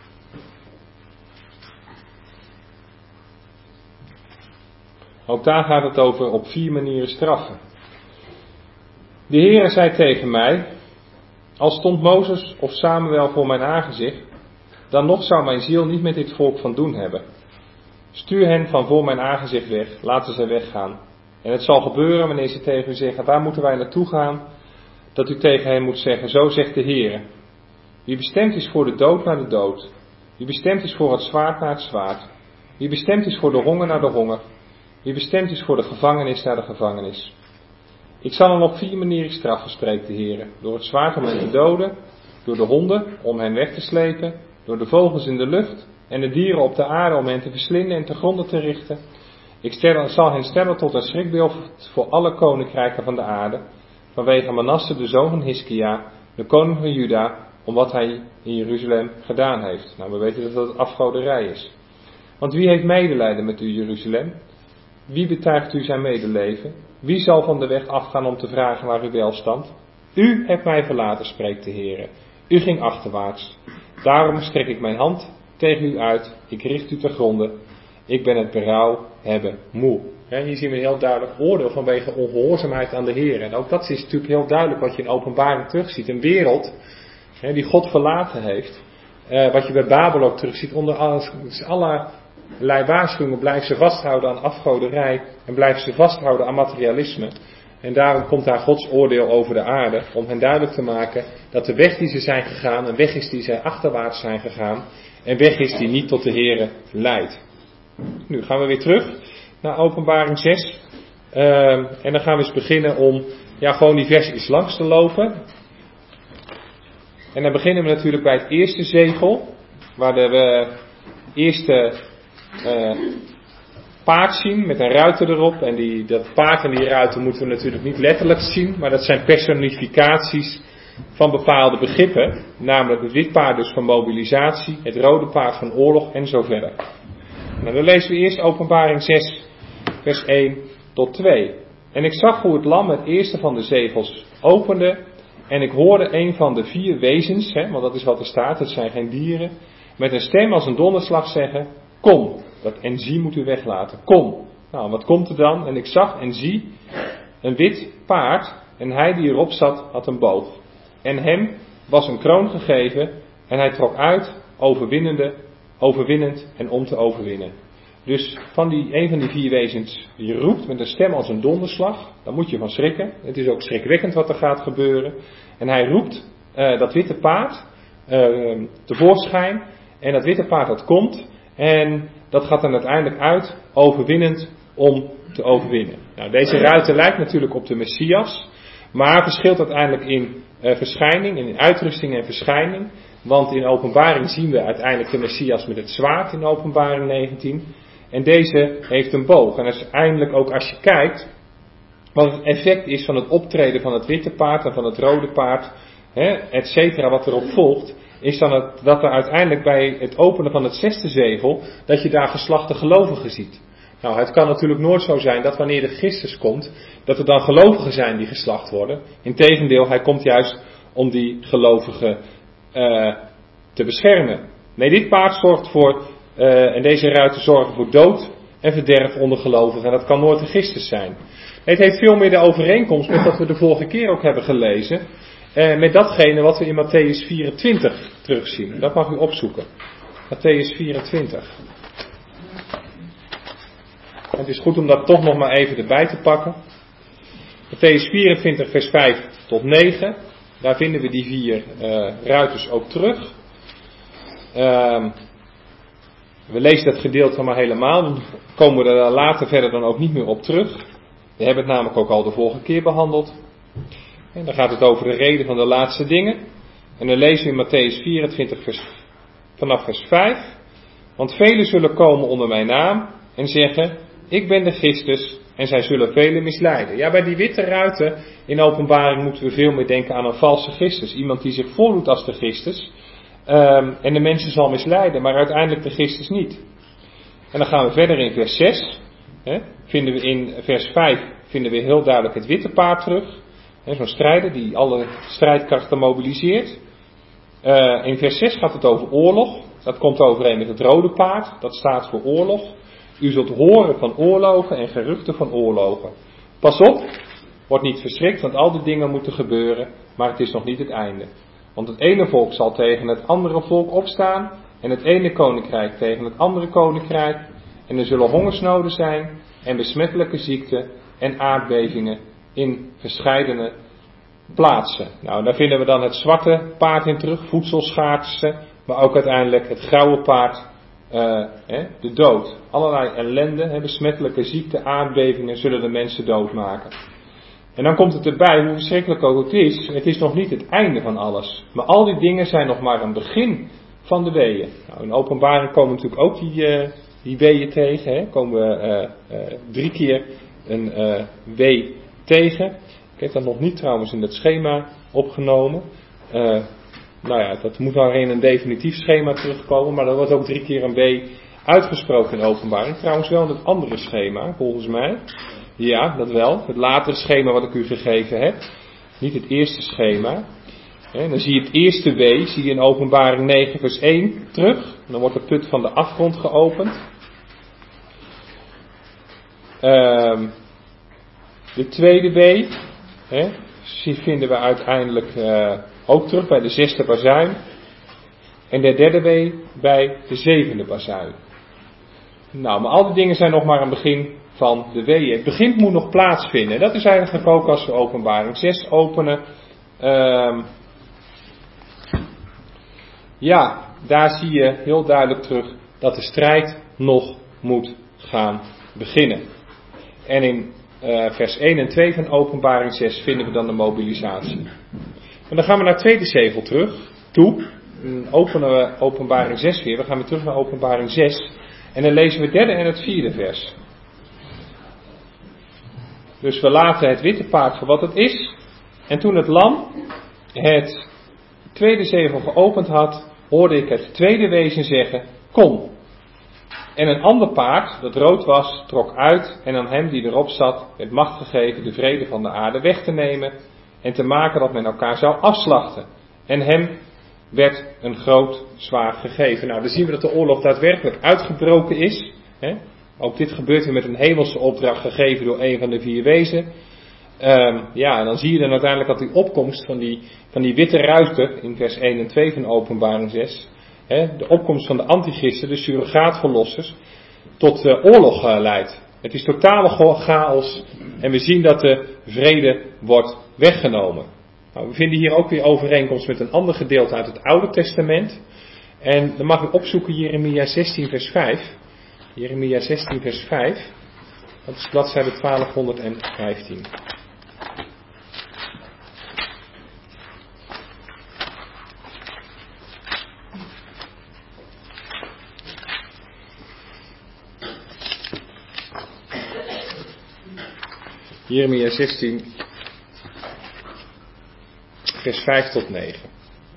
Ook daar gaat het over op vier manieren straffen. De Heere zei tegen mij, als stond Mozes of Samuel voor mijn aangezicht, dan nog zou mijn ziel niet met dit volk van doen hebben. Stuur hen van voor mijn aangezicht weg, laten ze weggaan. En het zal gebeuren wanneer ze tegen u zeggen, waar moeten wij naartoe gaan? dat u tegen hem moet zeggen, zo zegt de Heer. Wie bestemd is voor de dood naar de dood. Wie bestemd is voor het zwaard naar het zwaard. Wie bestemd is voor de honger naar de honger. Wie bestemd is voor de gevangenis naar de gevangenis. Ik zal hem op vier manieren straffen, spreekt de Heer. Door het zwaard om hen te doden. Door de honden om hen weg te slepen. Door de vogels in de lucht. En de dieren op de aarde om hen te verslinden en te gronden te richten. Ik stel, zal hen stellen tot een schrikbeeld voor alle koninkrijken van de aarde. Vanwege Manasse de zoon van Hiskia, de koning van Juda, om wat hij in Jeruzalem gedaan heeft. Nou, we weten dat dat afgoderij is. Want wie heeft medelijden met u, Jeruzalem? Wie betuigt u zijn medeleven? Wie zal van de weg afgaan om te vragen naar uw welstand? U hebt mij verlaten, spreekt de Heer. U ging achterwaarts. Daarom strek ik mijn hand tegen u uit. Ik richt u te gronden. Ik ben het berouw hebben moe. Ja, hier zien we een heel duidelijk oordeel vanwege ongehoorzaamheid aan de Heer. En ook dat is natuurlijk heel duidelijk wat je in Openbaring terugziet. Een wereld hè, die God verlaten heeft. Uh, wat je bij Babel ook terugziet. Onder alles, allerlei waarschuwingen blijven ze vasthouden aan afgoderij. En blijven ze vasthouden aan materialisme. En daarom komt daar Gods oordeel over de aarde. Om hen duidelijk te maken dat de weg die ze zijn gegaan. Een weg is die zij achterwaarts zijn gegaan. En weg is die niet tot de Heer leidt. Nu gaan we weer terug naar Openbaring zes. Uh, en dan gaan we eens beginnen om ja, gewoon die versjes langs te lopen. En dan beginnen we natuurlijk bij het eerste zegel. Waar we de eerste uh, paard zien met een ruiter erop. En die, dat paard en die ruiter moeten we natuurlijk niet letterlijk zien. Maar dat zijn personificaties van bepaalde begrippen. Namelijk het wit paard dus van mobilisatie. Het rode paard van oorlog en zo verder. Nou, dan lezen we eerst Openbaring zes, vers één tot twee. En ik zag hoe het lam het eerste van de zegels opende. En ik hoorde een van de vier wezens, hè, want dat is wat er staat, het zijn geen dieren. Met een stem als een donderslag zeggen, kom. Dat en zie moet u weglaten, kom. Nou, wat komt er dan? En ik zag en zie een wit paard. En hij die erop zat had een boog. En hem was een kroon gegeven. En hij trok uit overwinnende overwinnend en om te overwinnen. Dus van die, een van die vier wezens die roept met een stem als een donderslag, dan moet je van schrikken. Het is ook schrikwekkend wat er gaat gebeuren. En hij roept uh, dat witte paard uh, tevoorschijn. En dat witte paard dat komt. En dat gaat dan uiteindelijk uit overwinnend om te overwinnen. Nou, deze ruiter lijkt natuurlijk op de Messias. Maar verschilt uiteindelijk in uh, verschijning, in uitrusting en verschijning. Want in Openbaring zien we uiteindelijk de Messias met het zwaard in Openbaring negentien. En deze heeft een boog. En uiteindelijk ook als je kijkt wat het effect is van het optreden van het witte paard en van het rode paard, et cetera, wat erop volgt, is dan het, dat er uiteindelijk bij het openen van het zesde zegel, dat je daar geslachte gelovigen ziet. Nou, het kan natuurlijk nooit zo zijn dat wanneer de Christus komt, dat er dan gelovigen zijn die geslacht worden. Integendeel, hij komt juist om die gelovigen Uh, te beschermen. Nee, dit paard zorgt voor, uh, en deze ruiter zorgen voor dood en verderf onder gelovigen. En dat kan nooit de Christus zijn. Nee, het heeft veel meer de overeenkomst met wat we de vorige keer ook hebben gelezen. Uh, met datgene wat we in Matthäus vierentwintig terugzien. Dat mag u opzoeken. Matthäus vierentwintig. Het is goed om dat toch nog maar even erbij te pakken. Matthäus vierentwintig vers vijf tot negen. Daar vinden we die vier uh, ruiters ook terug. Uh, we lezen dat gedeelte maar helemaal. Dan komen we er later verder dan ook niet meer op terug. We hebben het namelijk ook al de vorige keer behandeld. En dan gaat het over de reden van de laatste dingen. En dan lezen we in Matthäus vierentwintig vers, vanaf vers vijf. Want velen zullen komen onder mijn naam en zeggen, ik ben de Christus. En zij zullen velen misleiden. Ja, bij die witte ruiten in Openbaring moeten we veel meer denken aan een valse Christus. Iemand die zich voordoet als de Christus. Um, en de mensen zal misleiden, maar uiteindelijk de Christus niet. En dan gaan we verder in vers zes. Hè, vinden we in vers vijf vinden we heel duidelijk het witte paard terug. Hè, zo'n strijder die alle strijdkrachten mobiliseert. Uh, in vers zes gaat het over oorlog. Dat komt overeen met het rode paard. Dat staat voor oorlog. U zult horen van oorlogen en geruchten van oorlogen. Pas op, word niet verschrikt, want al die dingen moeten gebeuren, maar het is nog niet het einde. Want het ene volk zal tegen het andere volk opstaan, en het ene koninkrijk tegen het andere koninkrijk, en er zullen hongersnoden zijn, en besmettelijke ziekten, en aardbevingen in verscheidene plaatsen. Nou, daar vinden we dan het zwarte paard in terug, voedselschaarste, maar ook uiteindelijk het grauwe paard, uh, hè, de dood. Allerlei ellende, hè, besmettelijke ziekte, aardbevingen zullen de mensen doodmaken. En dan komt het erbij, hoe verschrikkelijk ook het is, het is nog niet het einde van alles. Maar al die dingen zijn nog maar een begin van de weeën. Nou, in Openbaring komen natuurlijk ook die, uh, die weeën tegen. Hè. Komen we uh, uh, drie keer een uh, wee tegen. Ik heb dat nog niet trouwens in het schema opgenomen. Uh, nou ja, dat moet nog in een definitief schema terugkomen. Maar er wordt ook drie keer een wee uitgesproken in Openbaring. Trouwens wel in het andere schema, volgens mij. Ja, dat wel. Het latere schema wat ik u gegeven heb. Niet het eerste schema. En dan zie je het eerste wee, zie je in Openbaring negen vers één terug. En dan wordt de put van de afgrond geopend. Um, de tweede wee, hè, vinden we uiteindelijk uh, ook terug bij de zesde bazuin. En de derde wee bij de zevende bazuin. Nou, maar al die dingen zijn nog maar een begin van de weeën. Het begin moet nog plaatsvinden. Dat is eigenlijk ook als we Openbaring zes openen. Um, ja, daar zie je heel duidelijk terug dat de strijd nog moet gaan beginnen. En in uh, vers één en twee van Openbaring zes vinden we dan de mobilisatie. En dan gaan we naar het tweede zegel terug, toe. Dan openen we Openbaring zes weer. We gaan weer terug naar Openbaring zes. En dan lezen we het derde en het vierde vers. Dus we laten het witte paard voor wat het is. En toen het lam het tweede zegel geopend had, hoorde ik het tweede wezen zeggen, kom. En een ander paard, dat rood was, trok uit en aan hem die erop zat, werd macht gegeven de vrede van de aarde weg te nemen en te maken dat men elkaar zou afslachten. En hem werd een groot zwaard gegeven. Nou, dan zien we dat de oorlog daadwerkelijk uitgebroken is. Hè? Ook dit gebeurt weer met een hemelse opdracht gegeven door een van de vier wezen. Um, ja, en dan zie je dan uiteindelijk dat die opkomst van die, van die witte ruiter in vers één en twee van Openbaring zes, hè, de opkomst van de antichristen, de surrogaatverlossers, tot uh, oorlog uh, leidt. Het is totale chaos en we zien dat de vrede wordt weggenomen. Nou, we vinden hier ook weer overeenkomst met een ander gedeelte uit het Oude Testament. En dan mag u opzoeken Jeremia zestien vers vijf. Jeremia zestien vers vijf. Dat is bladzijde twaalfhonderdvijftien. Jeremia zestien vers vijf tot negen.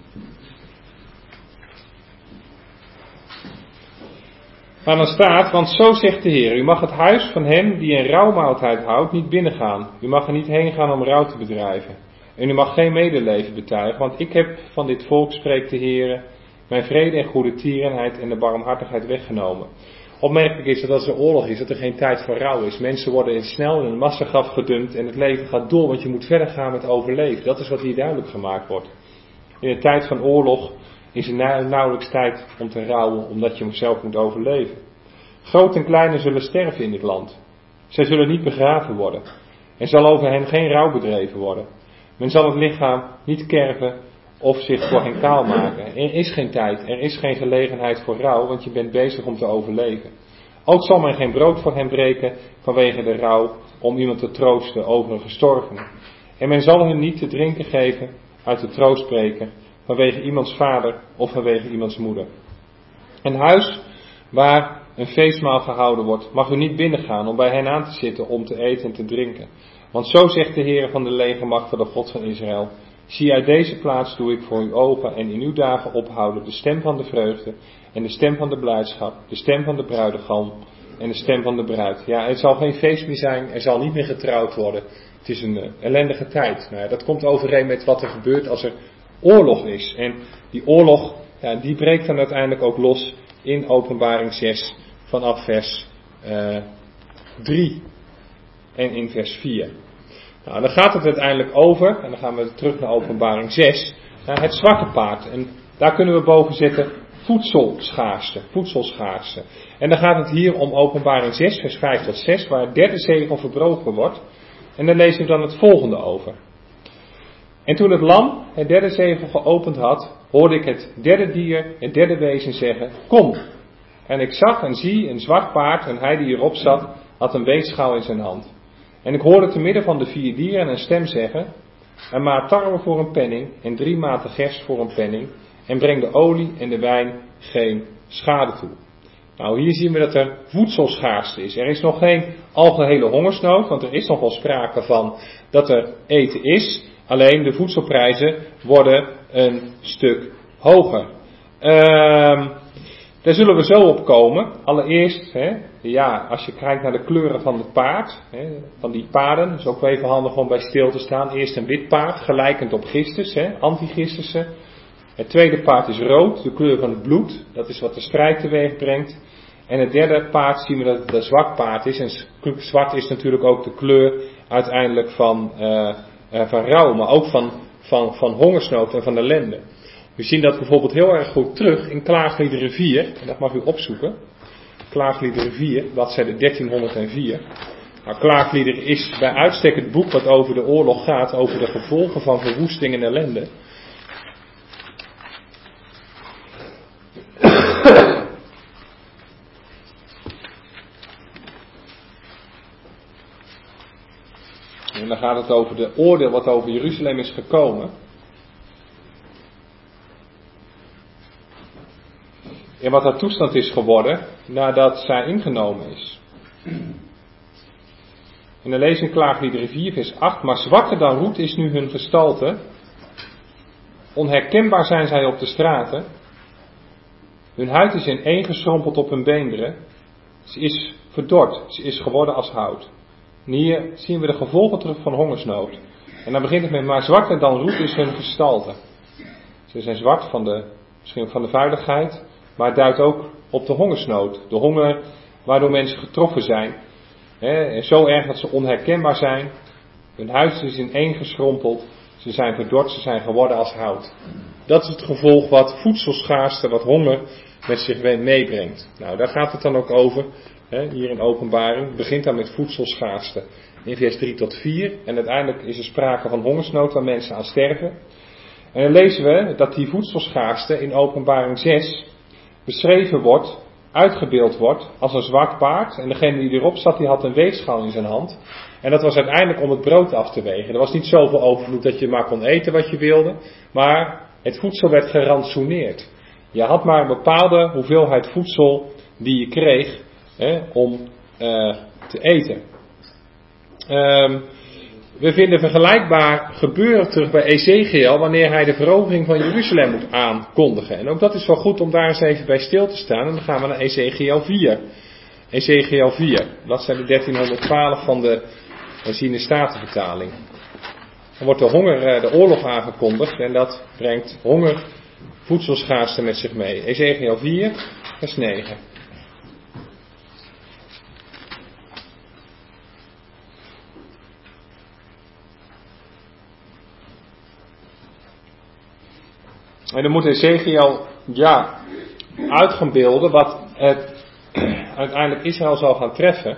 Maar dan staat, want zo zegt de Heer, u mag het huis van hem die een rouwmaaltijd houdt niet binnengaan. U mag er niet heen gaan om rouw te bedrijven. En u mag geen medeleven betuigen, want ik heb van dit volk, spreekt de Heer, mijn vrede en goede tierenheid en de barmhartigheid weggenomen. Opmerkelijk is dat als er oorlog is, dat er geen tijd voor rouw is. Mensen worden snel in een massagraf gedumpt en het leven gaat door, want je moet verder gaan met overleven. Dat is wat hier duidelijk gemaakt wordt. In een tijd van oorlog is er nauwelijks tijd om te rouwen, omdat je zelf moet overleven. Groot en kleine zullen sterven in dit land. Zij zullen niet begraven worden. Er zal over hen geen rouw bedreven worden. Men zal het lichaam niet kerven of zich voor hen kaal maken. Er is geen tijd, er is geen gelegenheid voor rouw, want je bent bezig om te overleven. Ook zal men geen brood voor hen breken vanwege de rouw, om iemand te troosten over een gestorvene. En men zal hun niet te drinken geven uit de troostbeker vanwege iemands vader of vanwege iemands moeder. Een huis waar een feestmaal gehouden wordt, mag u niet binnengaan om bij hen aan te zitten om te eten en te drinken. Want zo zegt de Heer van de legermachten, de God van Israël. Zie, uit deze plaats doe ik voor uw ogen en in uw dagen ophouden de stem van de vreugde en de stem van de blijdschap, de stem van de bruidegom en de stem van de bruid. Ja, het zal geen feest meer zijn, er zal niet meer getrouwd worden. Het is een uh, ellendige tijd. Nou ja, dat komt overeen met wat er gebeurt als er oorlog is. En die oorlog, ja, die breekt dan uiteindelijk ook los in Openbaring zes vanaf vers uh, drie en in vers vier. Nou, dan gaat het uiteindelijk over, en dan gaan we terug naar Openbaring zes, naar het zwarte paard. En daar kunnen we boven zetten voedselschaarste, voedselschaarste. En dan gaat het hier om Openbaring zes, vers vijf tot zes, waar het derde zegel verbroken wordt. En dan lezen we dan het volgende over. En toen het lam het derde zegel geopend had, hoorde ik het derde dier, het derde wezen zeggen, kom. En ik zag en zie een zwart paard en hij die erop zat, had een weegschaal in zijn hand. En ik hoorde te midden van de vier dieren een stem zeggen, een maat tarwe voor een penning en drie maten gerst voor een penning en breng de olie en de wijn geen schade toe. Nou, hier zien we dat er voedselschaarste is. Er is nog geen algehele hongersnood, want er is nog wel sprake van dat er eten is. Alleen de voedselprijzen worden een stuk hoger. Ehm, daar zullen we zo op komen. Allereerst, hè, ja, als je kijkt naar de kleuren van het paard, hè, van die paarden, is ook wel even handig om bij stil te staan. Eerst een wit paard, gelijkend op Christus, hè, antichristussen. Het tweede paard is rood, de kleur van het bloed. Dat is wat de strijd teweeg brengt. En het derde paard zien we dat het een zwart paard is. En zwart is natuurlijk ook de kleur uiteindelijk van, uh, uh, van rouw, maar ook van, van, van hongersnood en van ellende. We zien dat bijvoorbeeld heel erg goed terug in Klaagliederen vier. En dat mag u opzoeken. Klaagliederen vier, bladzijde dertienhonderdvier. Nou, Klaagliederen is bij uitstek het boek wat over de oorlog gaat, over de gevolgen van verwoesting en ellende. En dan gaat het over de oordeel wat over Jeruzalem is gekomen. En wat haar toestand is geworden nadat zij ingenomen is. En dan lezen we in Klaagliederen vier vers acht. Maar zwakker dan roet is nu hun gestalte. Onherkenbaar zijn zij op de straten. Hun huid is ineengeschrompeld op hun beenderen. Ze is verdord. Ze is geworden als hout. En hier zien we de gevolgen terug van hongersnood. En dan begint het met, maar zwakker dan roet is hun gestalte. Ze zijn zwart van de, misschien van de vuiligheid, maar het duidt ook op de hongersnood. De honger waardoor mensen getroffen zijn. He, zo erg dat ze onherkenbaar zijn. Hun huid is ineengeschrompeld. Ze zijn verdord, ze zijn geworden als hout. Dat is het gevolg wat voedselschaarste, wat honger met zich meebrengt. Nou, daar gaat het dan ook over. He, hier in Openbaring. Het begint dan met voedselschaarste. In vers drie tot vier. En uiteindelijk is er sprake van hongersnood waar mensen aan sterven. En dan lezen we dat die voedselschaarste in Openbaring zes beschreven wordt, uitgebeeld wordt als een zwart paard. En degene die erop zat, die had een weegschaal in zijn hand. En dat was uiteindelijk om het brood af te wegen. Er was niet zoveel overvloed dat je maar kon eten wat je wilde. Maar het voedsel werd gerantsoeneerd. Je had maar een bepaalde hoeveelheid voedsel die je kreeg hè, om uh, te eten. Um, we vinden vergelijkbaar gebeuren terug bij Ezekiel wanneer hij de verovering van Jeruzalem moet aankondigen. En ook dat is wel goed om daar eens even bij stil te staan. En dan gaan we naar Ezekiel vier. Ezekiel vier, bladzijde dertienhonderdtwaalf van de herziene statenvertaling. Dan wordt de honger, de oorlog aangekondigd en dat brengt honger, voedselschaarste met zich mee. Ezekiel vier, vers negen. En dan moet Ezekiel, ja, uit gaan beelden wat het uiteindelijk Israël zal gaan treffen.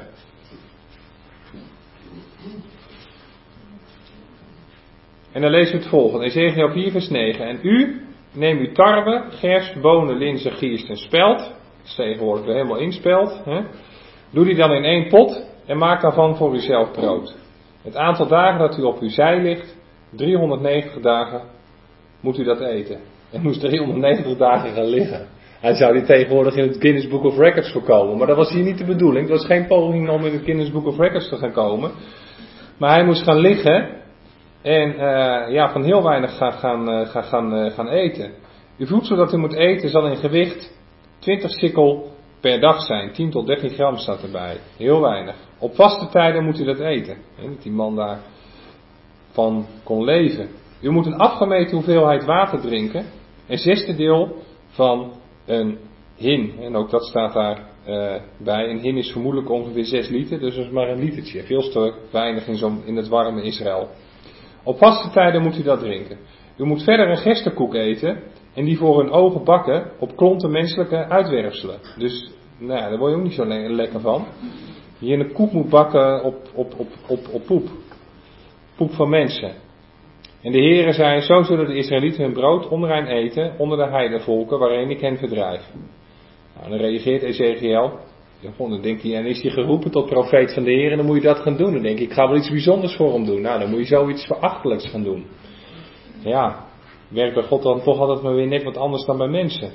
En dan lezen we het volgende, Ezekiel vier vers negen. En u, neem uw tarwe, gerst, bonen, linzen, gierst en spelt. Dat is tegenwoordig weer helemaal inspeld. Hè? Doe die dan in één pot en maak daarvan voor uzelf brood. Het aantal dagen dat u op uw zij ligt, driehonderdnegentig dagen, moet u dat eten. En moest driehonderdnegentig dagen gaan liggen. Hij zou die tegenwoordig in het Guinness Book of Records voorkomen. Maar dat was hier niet de bedoeling. Het was geen poging om in het Guinness Book of Records te gaan komen. Maar hij moest gaan liggen. En uh, ja, van heel weinig gaan, gaan, uh, gaan, gaan, uh, gaan eten. Uw voedsel dat u moet eten zal in gewicht twintig sikkel per dag zijn. tien tot dertien gram staat erbij. Heel weinig. Op vaste tijden moet u dat eten. He, dat die man daar van kon leven. U moet een afgemeten hoeveelheid water drinken. Een zesde deel van een hin. En ook dat staat daar uh, bij. Een hin is vermoedelijk ongeveer zes liter. Dus dat is maar een litertje. Veel te weinig in, zo'n, in het warme Israël. Op vaste tijden moet u dat drinken. U moet verder een gerstekoek eten. En die voor hun ogen bakken op klonten menselijke uitwerpselen. Dus nou ja, daar word je ook niet zo le- lekker van. Je een koek moet bakken op, op, op, op, op poep. Poep van mensen. En de Heere zei, zo zullen de Israëlieten hun brood onrein eten onder de heidenvolken waarin ik hen verdrijf. Nou, dan reageert Ezekiel. Dan denk hij, en is hij geroepen tot profeet van de Heer en dan moet je dat gaan doen. Dan denk ik, ik ga wel iets bijzonders voor hem doen. Nou, dan moet je zoiets verachtelijks gaan doen. Ja, werkt bij God dan toch altijd maar weer net wat anders dan bij mensen.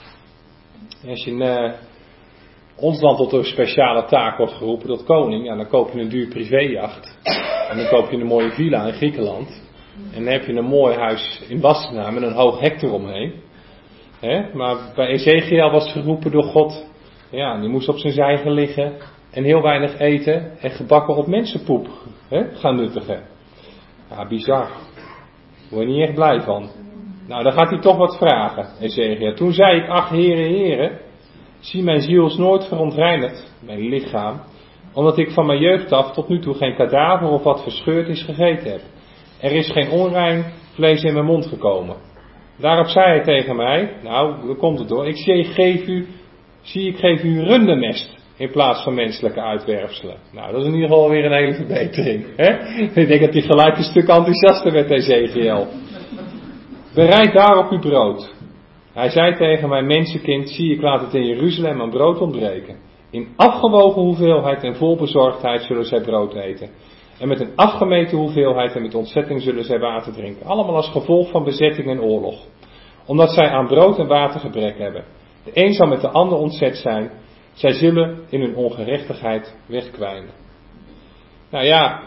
Als je in uh, ons land tot een speciale taak wordt geroepen tot koning, ja, dan koop je een duur privéjacht. En dan koop je een mooie villa in Griekenland. En dan heb je een mooi huis in Wassenaar met een hoog hek eromheen. He? Maar bij Ezekiel was geroepen door God. Ja, die moest op zijn zij gaan liggen en heel weinig eten en gebakken op mensenpoep he, gaan nuttigen. Ja, bizar. Daar word je niet echt blij van. Nou, dan gaat hij toch wat vragen, Ezekiel. Toen zei ik, ach heren, heren, zie mijn ziel is nooit verontreinigd, mijn lichaam, omdat ik van mijn jeugd af tot nu toe geen kadaver of wat verscheurd is gegeten heb. Er is geen onrein vlees in mijn mond gekomen. Daarop zei hij tegen mij, nou, daar komt het door, ik zie, geef u, zie ik geef u rundemest in plaats van menselijke uitwerpselen. Nou, dat is in ieder geval weer een hele verbetering. Hè? Ik denk dat hij gelijk een stuk enthousiaster werd, Ezekiel. Bereid daarop uw brood. Hij zei tegen mij, mensenkind, zie ik laat het in Jeruzalem aan brood ontbreken. In afgewogen hoeveelheid en vol bezorgdheid zullen zij brood eten. En met een afgemeten hoeveelheid en met ontzetting zullen zij water drinken. Allemaal als gevolg van bezetting en oorlog. Omdat zij aan brood en water gebrek hebben. De een zal met de ander ontzet zijn. Zij zullen in hun ongerechtigheid wegkwijnen. Nou ja,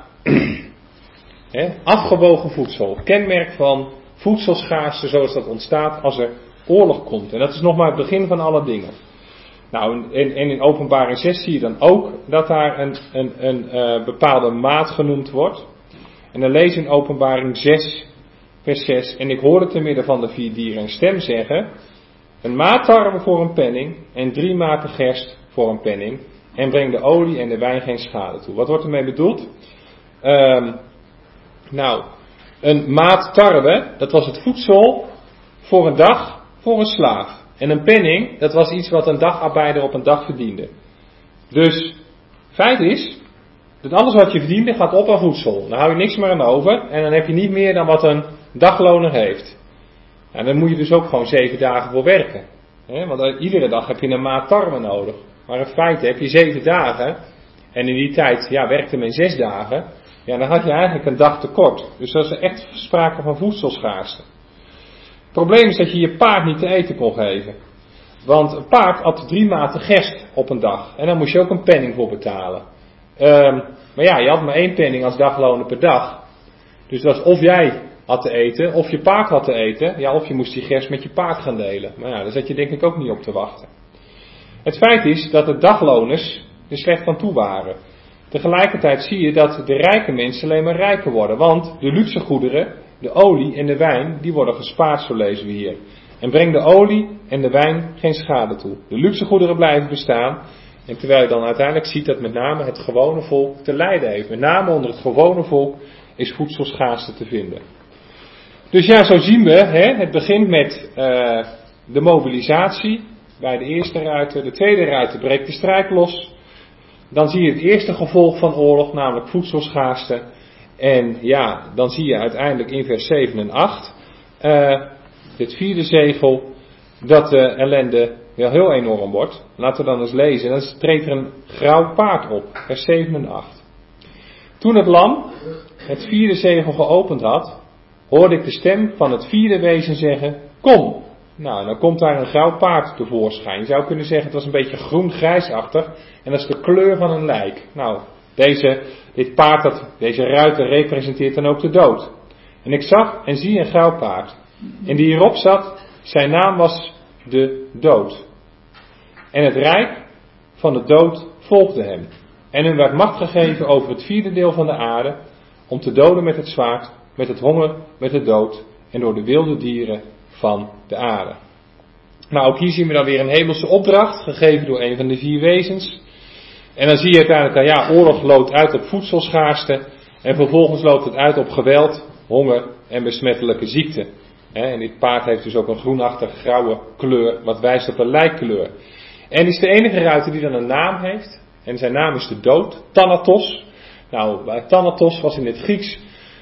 hè, afgewogen voedsel. Kenmerk van voedselschaarste zoals dat ontstaat als er oorlog komt. En dat is nog maar het begin van alle dingen. Nou, en, en in Openbaring zes zie je dan ook dat daar een, een, een uh, bepaalde maat genoemd wordt. En dan lees je in Openbaring zes, vers zes. En ik hoorde te midden van de vier dieren een stem zeggen: een maat tarwe voor een penning en drie maten gerst voor een penning. En breng de olie en de wijn geen schade toe. Wat wordt ermee bedoeld? Um, nou, een maat tarwe, dat was het voedsel voor een dag voor een slaaf. En een penning, dat was iets wat een dagarbeider op een dag verdiende. Dus, feit is, dat alles wat je verdiende gaat op aan voedsel. Dan hou je niks meer aan over en dan heb je niet meer dan wat een dagloner heeft. En dan moet je dus ook gewoon zeven dagen voor werken. He, want iedere dag heb je een maat tarwe nodig. Maar in feite heb je zeven dagen. En in die tijd, ja, werkte men zes dagen. Ja, dan had je eigenlijk een dag tekort. Dus dat is echt sprake van voedselschaarste. Het probleem is dat je je paard niet te eten kon geven. Want een paard had drie maten gerst op een dag. En daar moest je ook een penning voor betalen. Um, maar ja, je had maar één penning als dagloner per dag. Dus dat was of jij had te eten, of je paard had te eten. Ja, of je moest die gerst met je paard gaan delen. Maar ja, daar zat je denk ik ook niet op te wachten. Het feit is dat de dagloners er slecht van toe waren. Tegelijkertijd zie je dat de rijke mensen alleen maar rijker worden. Want de luxe goederen, de olie en de wijn, die worden gespaard, zo lezen we hier. En breng de olie en de wijn geen schade toe. De luxe goederen blijven bestaan. En terwijl je dan uiteindelijk ziet dat met name het gewone volk te lijden heeft. Met name onder het gewone volk is voedselschaarste te vinden. Dus ja, zo zien we, hè, het begint met uh, de mobilisatie bij de eerste ruiter. De tweede ruiter breekt de strijd los. Dan zie je het eerste gevolg van oorlog, namelijk voedselschaarste. En ja, dan zie je uiteindelijk in vers zeven en acht, uh, het vierde zegel, dat de ellende wel heel enorm wordt. Laten we dan eens lezen. Dan treedt er een grauw paard op, vers zeven en acht. Toen het lam het vierde zegel geopend had, hoorde ik de stem van het vierde wezen zeggen: kom. Nou, dan komt daar een grauw paard tevoorschijn. Je zou kunnen zeggen, het was een beetje groen-grijsachtig. En dat is de kleur van een lijk. Nou, deze, dit paard, dat, deze ruiter representeert dan ook de dood. En ik zag en zie een grauw paard. En die hierop zat, zijn naam was de dood. En het rijk van de dood volgde hem. En hem werd macht gegeven over het vierde deel van de aarde, om te doden met het zwaard, met het honger, met de dood en door de wilde dieren van de aarde. Nou, ook hier zien we dan weer een hemelse opdracht, gegeven door een van de vier wezens. En dan zie je uiteindelijk, nou ja, oorlog loopt uit op voedselschaarste. En vervolgens loopt het uit op geweld, honger en besmettelijke ziekte. En dit paard heeft dus ook een groenachtige grauwe kleur, wat wijst op een lijkkleur. En is de enige ruiter die dan een naam heeft. En zijn naam is de dood, Thanatos. Nou, Thanatos was in het Grieks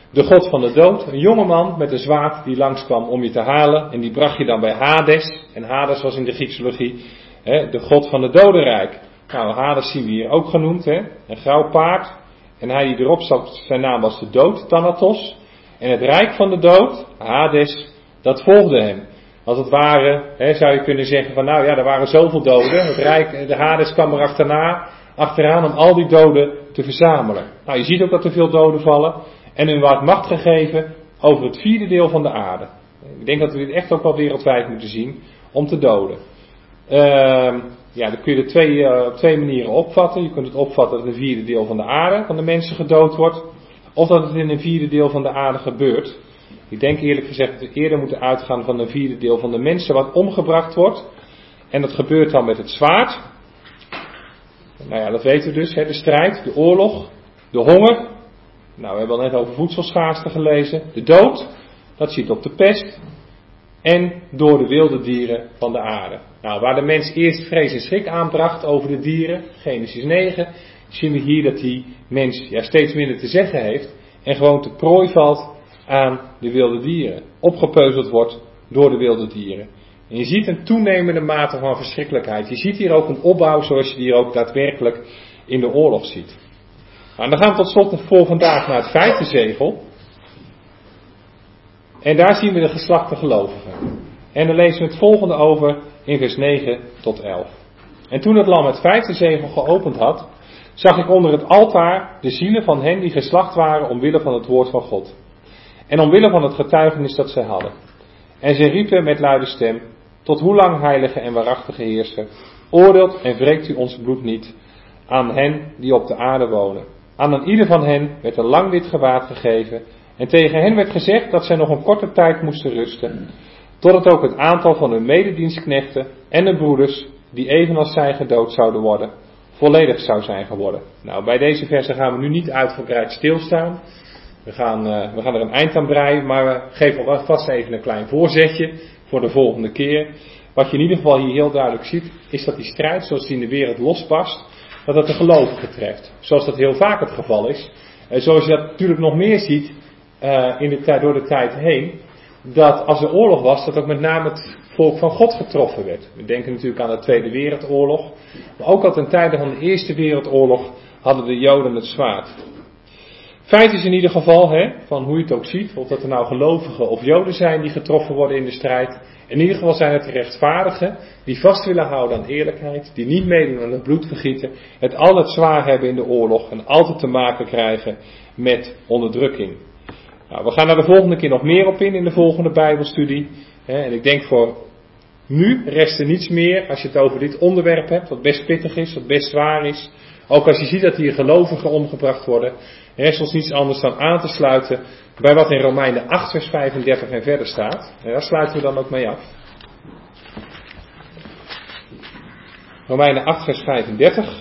de god van de dood, een jongeman met een zwaard die langskwam om je te halen. En die bracht je dan bij Hades. En Hades was in de Grieksologie hè, de god van het dodenrijk. Nou, Hades zien we hier ook genoemd, hè? Een grauw paard. En hij die erop zat, zijn naam was de dood, Thanatos. En het rijk van de dood, Hades, dat volgde hem. Als het ware, hè, zou je kunnen zeggen van nou ja, er waren zoveel doden. Het rijk, de Hades kwam er achterna, achteraan om al die doden te verzamelen. Nou, je ziet ook dat er veel doden vallen. En hun werd macht gegeven over het vierde deel van de aarde. Ik denk dat we dit echt ook wel wereldwijd moeten zien, om te doden. Uh, ja, dan kun je er twee, uh, op twee manieren opvatten. Je kunt het opvatten dat een vierde deel van de aarde van de mensen gedood wordt. Of dat het in een vierde deel van de aarde gebeurt. Ik denk eerlijk gezegd dat we eerder moeten uitgaan van een vierde deel van de mensen wat omgebracht wordt. En dat gebeurt dan met het zwaard. Nou ja, dat weten we dus. Hè, de strijd, de oorlog, de honger. Nou, we hebben al net over voedselschaarste gelezen. De dood, dat ziet op de pest. En door de wilde dieren van de aarde. Nou, waar de mens eerst vrees en schrik aanbracht over de dieren, Genesis negen, zien we hier dat die mens ja, steeds minder te zeggen heeft. En gewoon te prooi valt aan de wilde dieren. Opgepeuzeld wordt door de wilde dieren. En je ziet een toenemende mate van verschrikkelijkheid. Je ziet hier ook een opbouw zoals je die hier ook daadwerkelijk in de oorlog ziet. Nou, dan gaan we tot slot voor vandaag naar het vijfde zegel. En daar zien we de geslachte gelovigen. En dan lezen we het volgende over in vers negen tot elf. En toen het lam het vijfde zegel geopend had, zag ik onder het altaar de zielen van hen die geslacht waren omwille van het woord van God. En omwille van het getuigenis dat zij hadden. En ze riepen met luide stem, tot hoe lang, heilige en waarachtige heerser, oordeelt en wreekt u ons bloed niet aan hen die op de aarde wonen. Aan een ieder van hen werd een lang wit gewaad gegeven. En tegen hen werd gezegd dat zij nog een korte tijd moesten rusten. Totdat ook het aantal van hun mededienstknechten en de broeders, die evenals zij gedood zouden worden, volledig zou zijn geworden. Nou, bij deze versen gaan we nu niet uitgebreid stilstaan. We gaan, uh, we gaan er een eind aan breien, maar we geven alvast even een klein voorzetje voor de volgende keer. Wat je in ieder geval hier heel duidelijk ziet, is dat die strijd zoals die in de wereld losbarst, dat dat de gelovigen treft. Zoals dat heel vaak het geval is. En zoals je dat natuurlijk nog meer ziet uh, in de tijd, door de tijd heen, dat als er oorlog was, dat ook met name het volk van God getroffen werd. We denken natuurlijk aan de Tweede Wereldoorlog, maar ook al ten tijde van de Eerste Wereldoorlog hadden de Joden het zwaard. Feit is in ieder geval, hè, van hoe je het ook ziet, of dat er nou gelovigen of Joden zijn die getroffen worden in de strijd. In ieder geval zijn het de rechtvaardigen die vast willen houden aan eerlijkheid, die niet meedoen aan het bloedvergieten, het altijd zwaar hebben in de oorlog en altijd te maken krijgen met onderdrukking. Nou, we gaan daar de volgende keer nog meer op in, in de volgende Bijbelstudie. Hè, en ik denk voor nu rest er niets meer als je het over dit onderwerp hebt, wat best pittig is, wat best zwaar is. Ook als je ziet dat hier gelovigen omgebracht worden, rest ons niets anders dan aan te sluiten bij wat in Romeinen acht vers vijfendertig en verder staat. En daar sluiten we dan ook mee af. Romeinen acht vers vijfendertig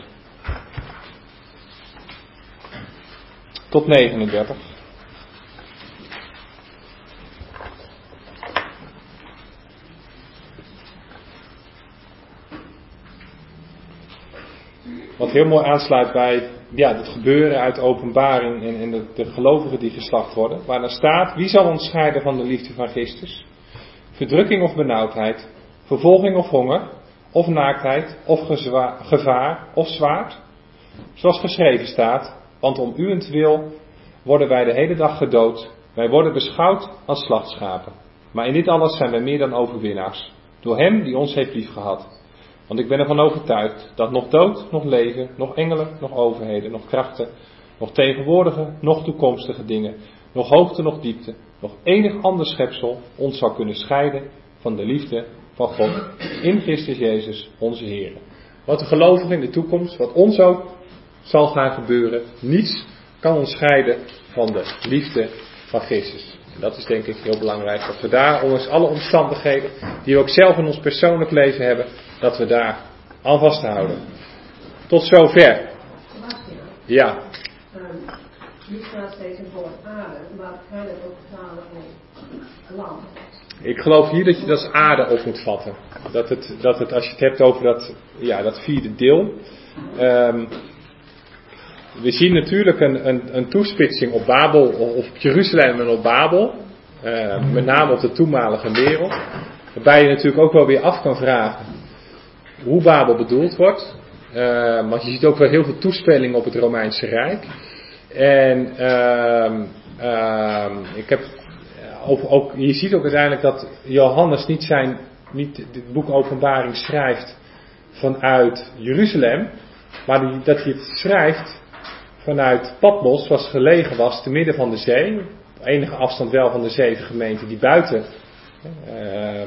tot negenendertig. Wat heel mooi aansluit bij ja, het gebeuren uit de openbaring en, en de, de gelovigen die geslacht worden. Waar dan staat, wie zal ons scheiden van de liefde van Christus? Verdrukking of benauwdheid, vervolging of honger, of naaktheid, of gezwa- gevaar, of zwaard? Zoals geschreven staat, want om uwentwil worden wij de hele dag gedood. Wij worden beschouwd als slachtschapen. Maar in dit alles zijn wij meer dan overwinnaars. Door hem die ons heeft liefgehad. Want ik ben ervan overtuigd dat nog dood, nog leven, nog engelen, nog overheden, nog krachten, nog tegenwoordige, nog toekomstige dingen, nog hoogte, nog diepte, nog enig ander schepsel ons zou kunnen scheiden van de liefde van God in Christus Jezus, onze Heer. Wat we geloven in de toekomst, wat ons ook zal gaan gebeuren, niets kan ons scheiden van de liefde van Christus. En dat is denk ik heel belangrijk, dat we daar, ondanks alle omstandigheden, die we ook zelf in ons persoonlijk leven hebben, dat we daar aan vasthouden. Tot zover. Sebastian. Ja. Um, nu staat steeds een woord aarde, maar kan je dat ook vertalen in land? Ik geloof hier dat je dat als aarde op moet vatten. Dat het, dat het als je het hebt over dat, ja, dat vierde deel. Um, we zien natuurlijk een, een, een toespitsing op Babel, of op Jeruzalem en op Babel. Uh, met name op de toenmalige wereld. Waarbij je natuurlijk ook wel weer af kan vragen hoe Babel bedoeld wordt. Uh, want je ziet ook wel heel veel toespelingen op het Romeinse Rijk. En uh, uh, ik heb ook, ook, je ziet ook uiteindelijk dat Johannes niet zijn, niet het boek Openbaring schrijft vanuit Jeruzalem, maar die, dat hij het schrijft vanuit Patmos, was gelegen was te midden van de zee, op enige afstand wel van de zeven gemeenten die buiten, uh, uh,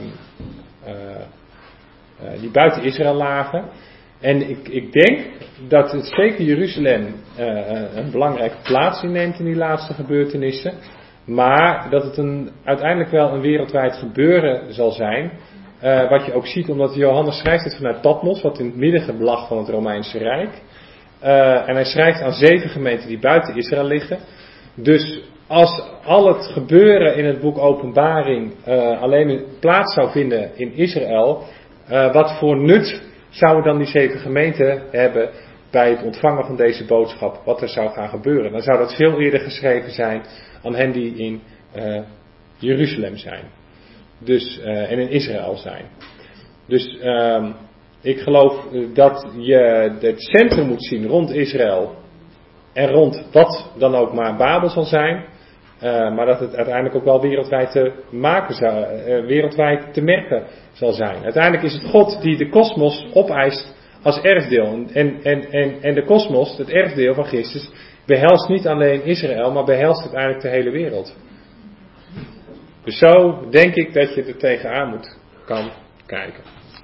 uh, die buiten Israël lagen. En ik, ik denk dat het zeker Jeruzalem uh, een belangrijke plaats inneemt in die laatste gebeurtenissen. Maar dat het een, uiteindelijk wel een wereldwijd gebeuren zal zijn. Uh, wat je ook ziet, omdat Johannes schrijft het vanuit Patmos, wat in het midden lag van het Romeinse Rijk. Uh, en hij schrijft aan zeven gemeenten die buiten Israël liggen. Dus als al het gebeuren in het boek Openbaring uh, alleen plaats zou vinden in Israël, uh, wat voor nut zouden dan die zeven gemeenten hebben bij het ontvangen van deze boodschap, wat er zou gaan gebeuren? Dan zou dat veel eerder geschreven zijn aan hen die in uh, Jeruzalem zijn. Dus, uh, en in Israël zijn. Dus uh, ik geloof dat je het centrum moet zien rond Israël en rond wat dan ook maar Babel zal zijn. Uh, maar dat het uiteindelijk ook wel wereldwijd te maken zou, uh, wereldwijd te merken zal zijn. Uiteindelijk is het God die de kosmos opeist als erfdeel. En, en, en, en de kosmos, het erfdeel van Christus, behelst niet alleen Israël, maar behelst uiteindelijk de hele wereld. Dus zo denk ik dat je er tegenaan moet kan kijken.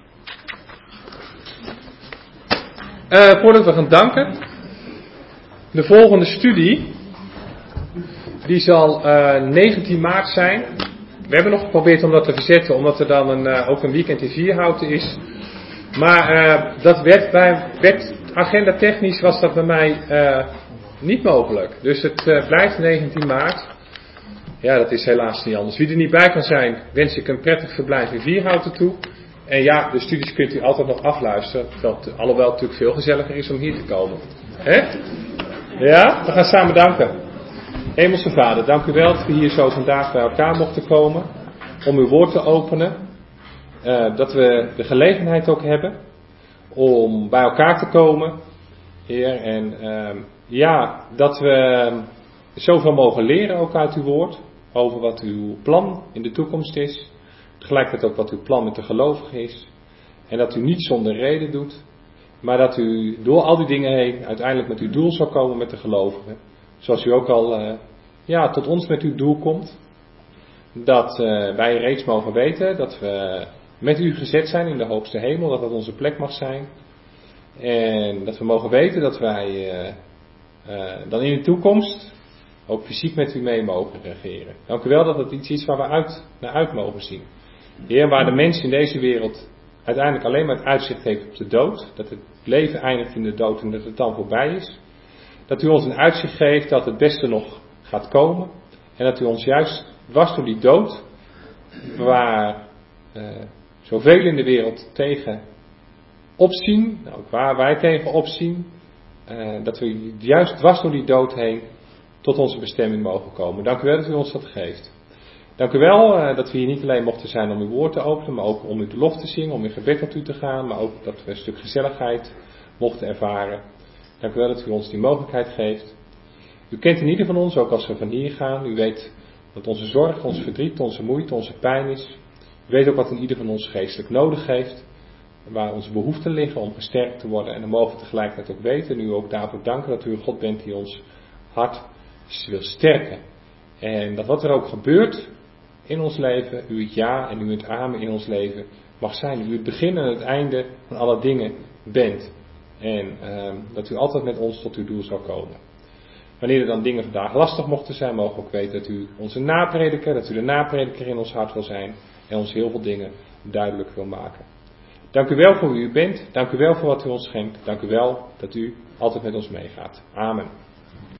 Uh, voordat we gaan danken, de volgende studie, die zal uh, negentien maart zijn. We hebben nog geprobeerd om dat te verzetten, omdat er dan een, uh, ook een weekend in Vierhouten is. Maar uh, dat werd, bij, werd agenda technisch was dat bij mij uh, niet mogelijk. Dus het uh, blijft negentien maart. Ja, dat is helaas niet anders. Wie er niet bij kan zijn, wens ik een prettig verblijf in Vierhouten toe. En ja, de studies kunt u altijd nog afluisteren. Dat, alhoewel het natuurlijk veel gezelliger is om hier te komen. Hè? Ja, we gaan samen danken. Hemelse Vader, dank u wel dat we hier zo vandaag bij elkaar mochten komen. Om uw woord te openen. Uh, dat we de gelegenheid ook hebben om bij elkaar te komen. Heer, en uh, ja, dat we zoveel mogen leren ook uit uw woord. Over wat uw plan in de toekomst is. Tegelijkertijd ook wat uw plan met de gelovigen is. En dat u niet zonder reden doet. Maar dat u door al die dingen heen uiteindelijk met uw doel zal komen met de gelovigen. Zoals u ook al uh, ja, tot ons met uw doel komt. Dat uh, wij reeds mogen weten dat we met u gezet zijn in de hoogste hemel. Dat dat onze plek mag zijn. En dat we mogen weten dat wij uh, uh, dan in de toekomst ook fysiek met u mee mogen regeren. Dank u wel dat het iets is waar we uit, naar uit mogen zien. Heer, waar de mens in deze wereld uiteindelijk alleen maar het uitzicht heeft op de dood. Dat het leven eindigt in de dood en dat het dan voorbij is. Dat u ons een uitzicht geeft dat het beste nog gaat komen. En dat u ons juist dwars door die dood, waar uh, zoveel in de wereld tegen opzien, nou, waar wij tegen opzien, uh, dat we juist dwars door die dood heen tot onze bestemming mogen komen. Dank u wel dat u ons dat geeft. Dank u wel uh, dat we hier niet alleen mochten zijn om uw woord te openen, maar ook om u de lof te zingen, om in gebed tot u te gaan, maar ook dat we een stuk gezelligheid mochten ervaren. Dank u wel dat u ons die mogelijkheid geeft. U kent in ieder van ons, ook als we van hier gaan. U weet wat onze zorg, ons verdriet, onze moeite, onze pijn is. U weet ook wat in ieder van ons geestelijk nodig heeft. Waar onze behoeften liggen om gesterkt te worden. En dan mogen we tegelijkertijd ook weten, en u ook daarvoor danken, dat u een God bent die ons hart wil sterken. En dat wat er ook gebeurt in ons leven, u het ja en u het amen in ons leven mag zijn. U het begin en het einde van alle dingen bent. En uh, dat u altijd met ons tot uw doel zal komen. Wanneer er dan dingen vandaag lastig mochten zijn, mogen we ook weten dat u onze naprediker, dat u de naprediker in ons hart wil zijn. En ons heel veel dingen duidelijk wil maken. Dank u wel voor wie u bent. Dank u wel voor wat u ons schenkt. Dank u wel dat u altijd met ons meegaat. Amen.